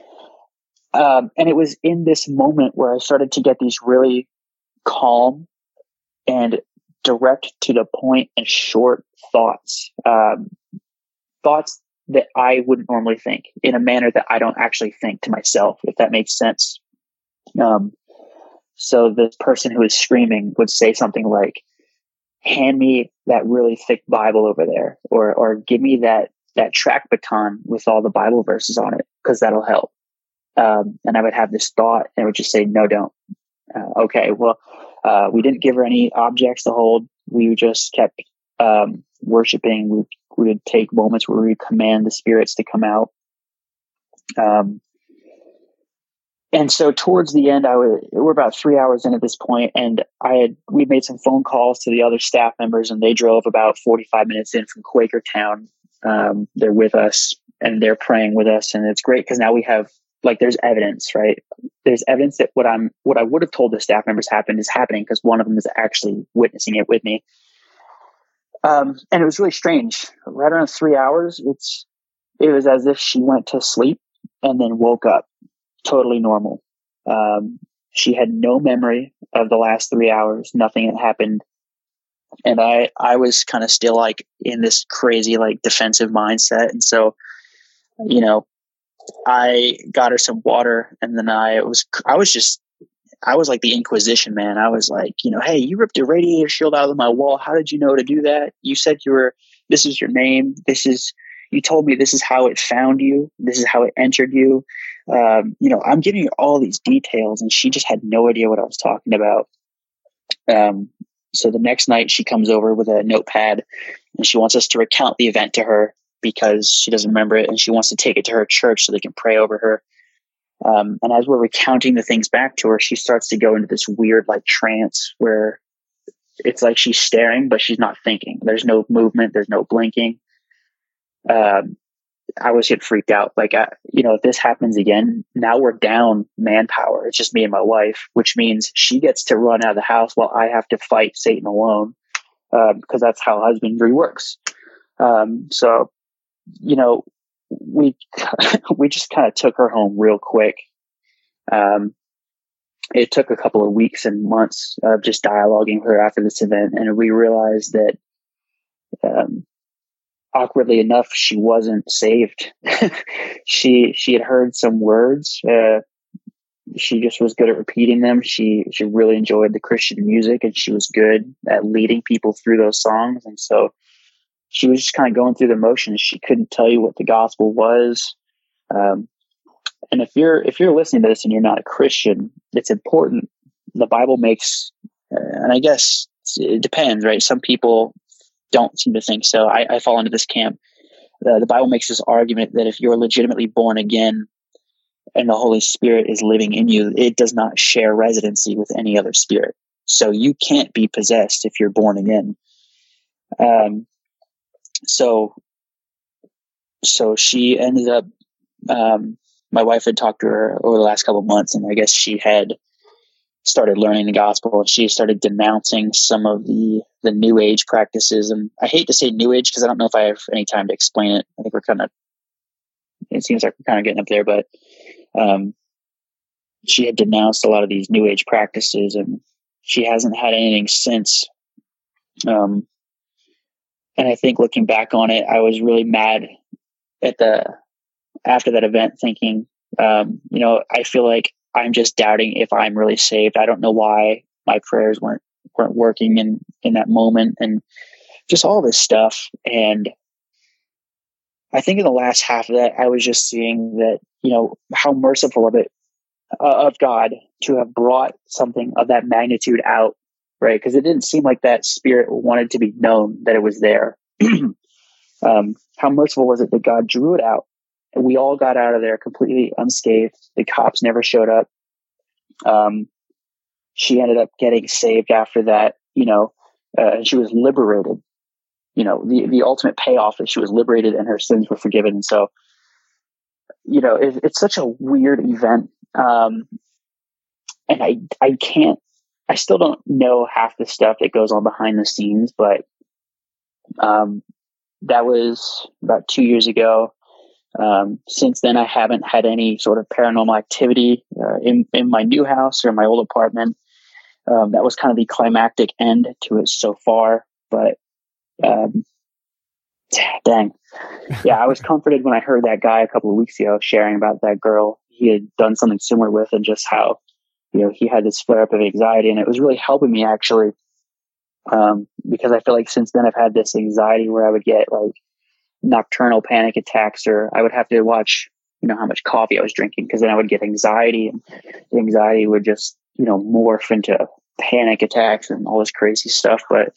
Speaker 11: Um, and it was in this moment where I started to get these really calm and direct to the point and short thoughts, um, thoughts that I wouldn't normally think, in a manner that I don't actually think to myself, if that makes sense. Um, so the person who is screaming would say something like, hand me that really thick Bible over there, or, or give me that, that track baton with all the Bible verses on it, because that'll help. Um, and I would have this thought, and it would just say, no, don't. Uh, okay, well, uh, we didn't give her any objects to hold. We just kept um, worshiping. We, we would take moments where we would command the spirits to come out. Um, and so towards the end, I would, we're about three hours in at this point, and I had, we made some phone calls to the other staff members, and they drove about forty-five minutes in from Quakertown. Um, they're with us, and they're praying with us. And it's great, because now we have like there's evidence, right? There's evidence that what I'm, what I would have told the staff members happened is happening because one of them is actually witnessing it with me. Um, and it was really strange. Right around three hours, it's, it was as if she went to sleep and then woke up totally normal. Um, she had no memory of the last three hours. Nothing had happened. And I, I was kind of still like in this crazy, like defensive mindset. And so, you know, I got her some water and then I was, I was just, I was like the Inquisition, man. I was like, you know, hey, you ripped a radiator shield out of my wall. How did you know to do that? You said you were, this is your name. This is, you told me this is how it found you. This is how it entered you. Um, you know, I'm giving you all these details and she just had no idea what I was talking about. Um, so the next night she comes over with a notepad and she wants us to recount the event to her because she doesn't remember it and she wants to take it to her church so they can pray over her. Um, and as we're recounting the things back to her, she starts to go into this weird like trance where it's like she's staring, but she's not thinking. There's no movement. There's no blinking. Um, I was getting freaked out. Like, I, you know, if this happens again, now we're down manpower. It's just me and my wife, which means she gets to run out of the house while I have to fight Satan alone. Um, cause that's how husbandry works. Um, so, you know, we, we just kind of took her home real quick. Um, it took a couple of weeks and months of just dialoguing with her after this event. And we realized that, um, awkwardly enough, she wasn't saved. she, she had heard some words. Uh, she just was good at repeating them. She, she really enjoyed the Christian music and she was good at leading people through those songs. And so she was just kind of going through the motions. She couldn't tell you what the gospel was. Um, and if you're, if you're listening to this and you're not a Christian, it's important. The Bible makes, uh, and I guess it depends, right? Some people don't seem to think so. I, I fall into this camp. Uh, the Bible makes this argument that if you're legitimately born again and the Holy Spirit is living in you, it does not share residency with any other spirit. So you can't be possessed if you're born again. Um, so, so she ended up, um, my wife had talked to her over the last couple of months, and I guess she had started learning the gospel and she started denouncing some of the, the new age practices. And I hate to say new age because I don't know if I have any time to explain it. I think we're kind of, it seems like we're kind of getting up there, but, um, she had denounced a lot of these new age practices and she hasn't had anything since. Um, and I think looking back on it, I was really mad at the, after that event thinking, um, you know, I feel like I'm just doubting if I'm really saved. I don't know why my prayers weren't, weren't working in, in that moment and just all this stuff. And I think in the last half of that, I was just seeing that, you know, how merciful of it, uh, of God to have brought something of that magnitude out, right? Because it didn't seem like that spirit wanted to be known that it was there. um, how merciful was it that God drew it out? And we all got out of there completely unscathed. The cops never showed up. Um, she ended up getting saved after that, you know, uh, and she was liberated. You know, the, the ultimate payoff is she was liberated and her sins were forgiven. And so, you know, it, it's such a weird event. Um, and I, I can't, I still don't know half the stuff that goes on behind the scenes, but, um, that was about two years ago. Um, since then, I haven't had any sort of paranormal activity uh, in, in my new house or my old apartment. Um, that was kind of the climactic end to it so far. But um, dang, yeah, I was comforted when I heard that guy a couple of weeks ago sharing about that girl he had done something similar with, and just how, you know, he had this flare up of anxiety, and it was really helping me actually, um, because I feel like since then I've had this anxiety where I would get like nocturnal panic attacks, or I would have to watch, you know, how much coffee I was drinking, because then I would get anxiety, and the anxiety would just, you know, morph into panic attacks and all this crazy stuff. But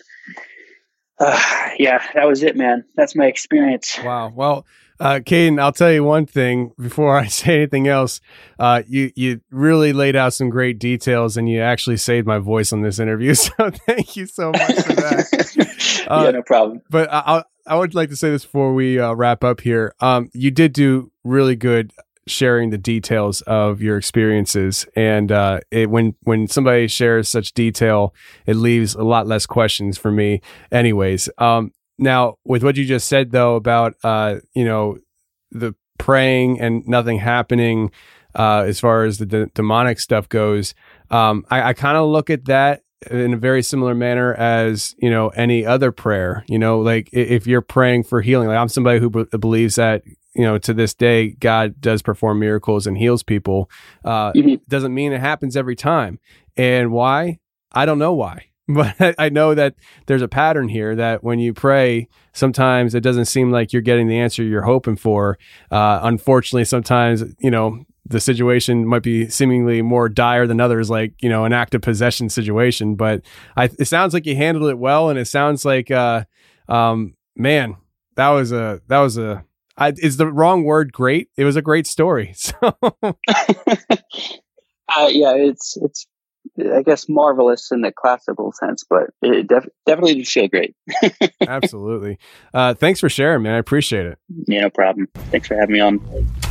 Speaker 11: uh, yeah, that was it, man. That's my experience.
Speaker 8: Wow. Well, uh, Caden, I'll tell you one thing before I say anything else. Uh, you, you really laid out some great details, and you actually saved my voice on this interview. So thank you so much for that. uh,
Speaker 11: yeah, no problem.
Speaker 8: But I, I would like to say this before we uh, wrap up here. Um, you did do really good sharing the details of your experiences. And uh, it, when when somebody shares such detail, it leaves a lot less questions for me. Anyways, um, now with what you just said though about uh, you know the praying and nothing happening, uh, as far as the de- demonic stuff goes, um, I, I kind of look at that in a very similar manner as, you know, any other prayer. You know, like if you're praying for healing, like I'm somebody who b- believes that, you know, to this day, God does perform miracles and heals people. Uh, mm-hmm. Doesn't mean it happens every time. And why? I don't know why. But I know that there's a pattern here that when you pray, sometimes it doesn't seem like you're getting the answer you're hoping for. Uh, unfortunately, sometimes, you know, the situation might be seemingly more dire than others, like, you know, an active possession situation. But I, it sounds like you handled it well. And it sounds like, uh, um, man, that was a, that was a, I, is the wrong word great. It was a great story. So,
Speaker 11: uh, yeah, it's, it's, I guess, marvelous in the classical sense, but it def- definitely did feel great.
Speaker 8: Absolutely. Uh, thanks for sharing, man. I appreciate it.
Speaker 11: Yeah, no problem. Thanks for having me on.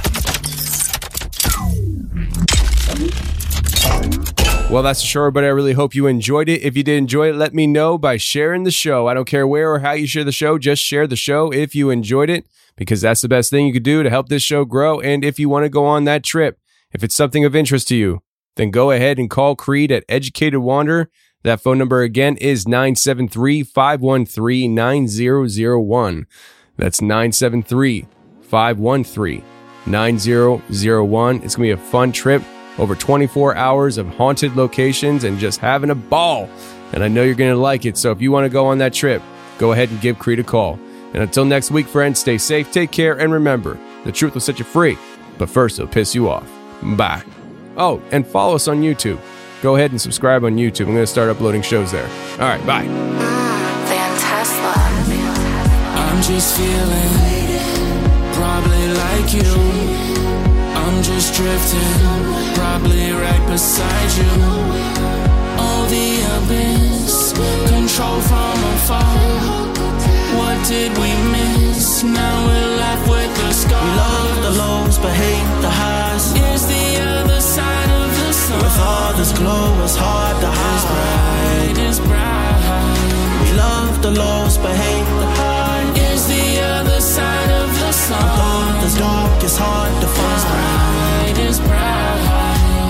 Speaker 8: Well, that's the show, everybody. I really hope you enjoyed it. If you did enjoy it, let me know by sharing the show. I don't care where or how you share the show. Just share the show if you enjoyed it, because that's the best thing you could do to help this show grow. And if you want to go on that trip, if it's something of interest to you, then go ahead and call Creed at Educated Wander. That phone number again is nine seven three, five one three, nine zero zero one. That's nine seven three, five one three, nine zero zero one. It's going to be a fun trip. Over twenty-four hours of haunted locations and just having a ball. And I know you're going to like it. So if you want to go on that trip, go ahead and give Creed a call. And until next week, friends, stay safe, take care, and remember, the truth will set you free, but first it'll piss you off. Bye. Oh, and follow us on YouTube. Go ahead and subscribe on YouTube. I'm going to start uploading shows there. All right, bye.
Speaker 12: Van Tesla. I'm just feeling probably like you. I'm just drifting, probably right beside you. All the abyss, control from afar. What did we miss? Now we're left with the scars. We love the lows but hate the highs. Is the other side of the sun. With all this glow, it's hard to hide. It's bright, it's bright. We love the lows but hate the highs. Is the other side of the sun. With all this dark, it's hard to find. It's bright, it's bright.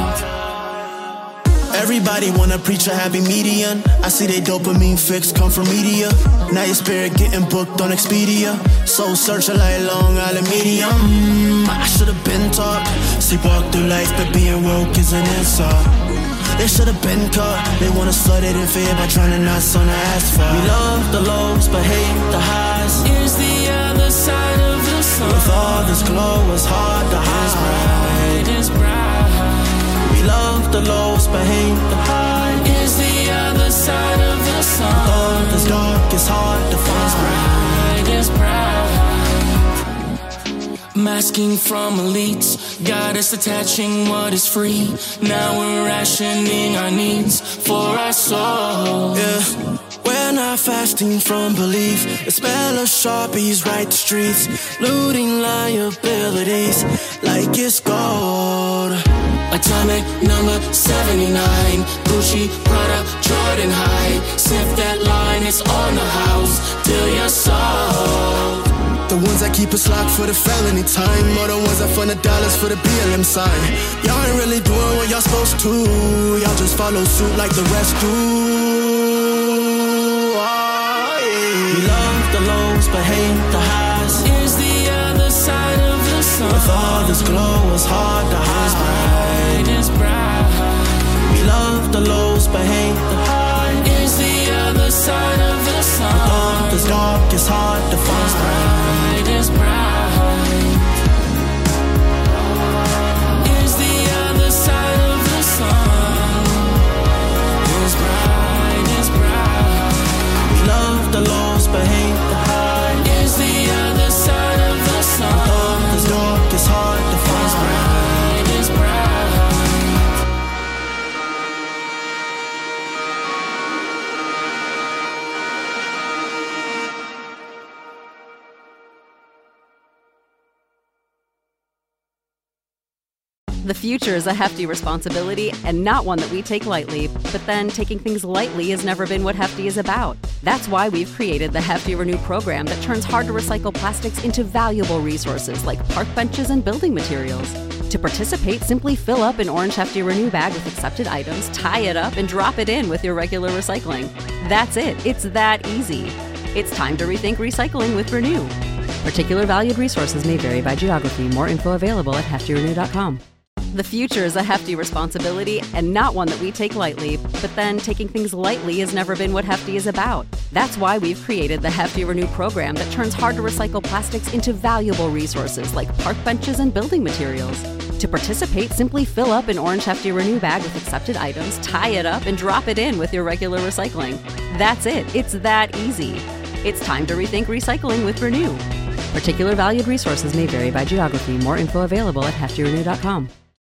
Speaker 12: Everybody wanna preach a happy median. I see they dopamine fix come from media. Now your spirit getting booked on Expedia. Soul searching like Long Island Medium. mm, I should've been taught. Sleepwalk through life, but being woke is an insult. They should've been caught. They want us flooded in fear by drowning us on the asphalt. We love the lows but hate the highs. Is the other side of the sun. With all this glow, it's hard to hide. It's bright, it's bright. We love the lows but hate the highs. Is the other side of the sun. With all this dark, it's hard to find. It's bright, it's bright. Masking from elites, got us attaching what is free. Now we're rationing our needs for our souls. Yeah. We're not fasting from belief. The smell of Sharpies right the streets, looting liabilities like it's gold. Atomic number seventy-nine, Gucci, Prada, Jordan High. Sniff that line, it's on the house till you're sold. The ones that keep us locked for the felony time, or the ones that fund the dollars for the B L M sign. Y'all ain't really doing what y'all supposed to. Y'all just follow suit like the rest do. Oh, yeah. We love the lows but hate the highs. Is the other side of the sun. With all this glow, it's hard to hide. It's bright, it's bright. We love the lows but hate the highs. Is the other side of the sun. With all this dark, it's hard to find. It's bright, it's bright. Is the other side of the sun. It's bright, it's bright. We love the lows but hate the highs. Is the other side of the sun. With all this dark, it's hard to find. It's bright, it's bright.
Speaker 1: The future is a hefty responsibility and not one that we take lightly, but then taking things lightly has never been what Hefty is about. That's why we've created the Hefty Renew program that turns hard-to-recycle plastics into valuable resources like park benches and building materials. To participate, simply fill up an orange Hefty Renew bag with accepted items, tie it up, and drop it in with your regular recycling. That's it. It's that easy. It's time to rethink recycling with Renew. Particular valued resources may vary by geography. More info available at hefty renew dot com. The future is a hefty responsibility and not one that we take lightly, but then taking things lightly has never been what Hefty is about. That's why we've created the Hefty Renew program that turns hard-to-recycle plastics into valuable resources like park benches and building materials. To participate, simply fill up an orange Hefty Renew bag with accepted items, tie it up, and drop it in with your regular recycling. That's it. It's that easy. It's time to rethink recycling with Renew. Particular valued resources may vary by geography. More info available at hefty renew dot com.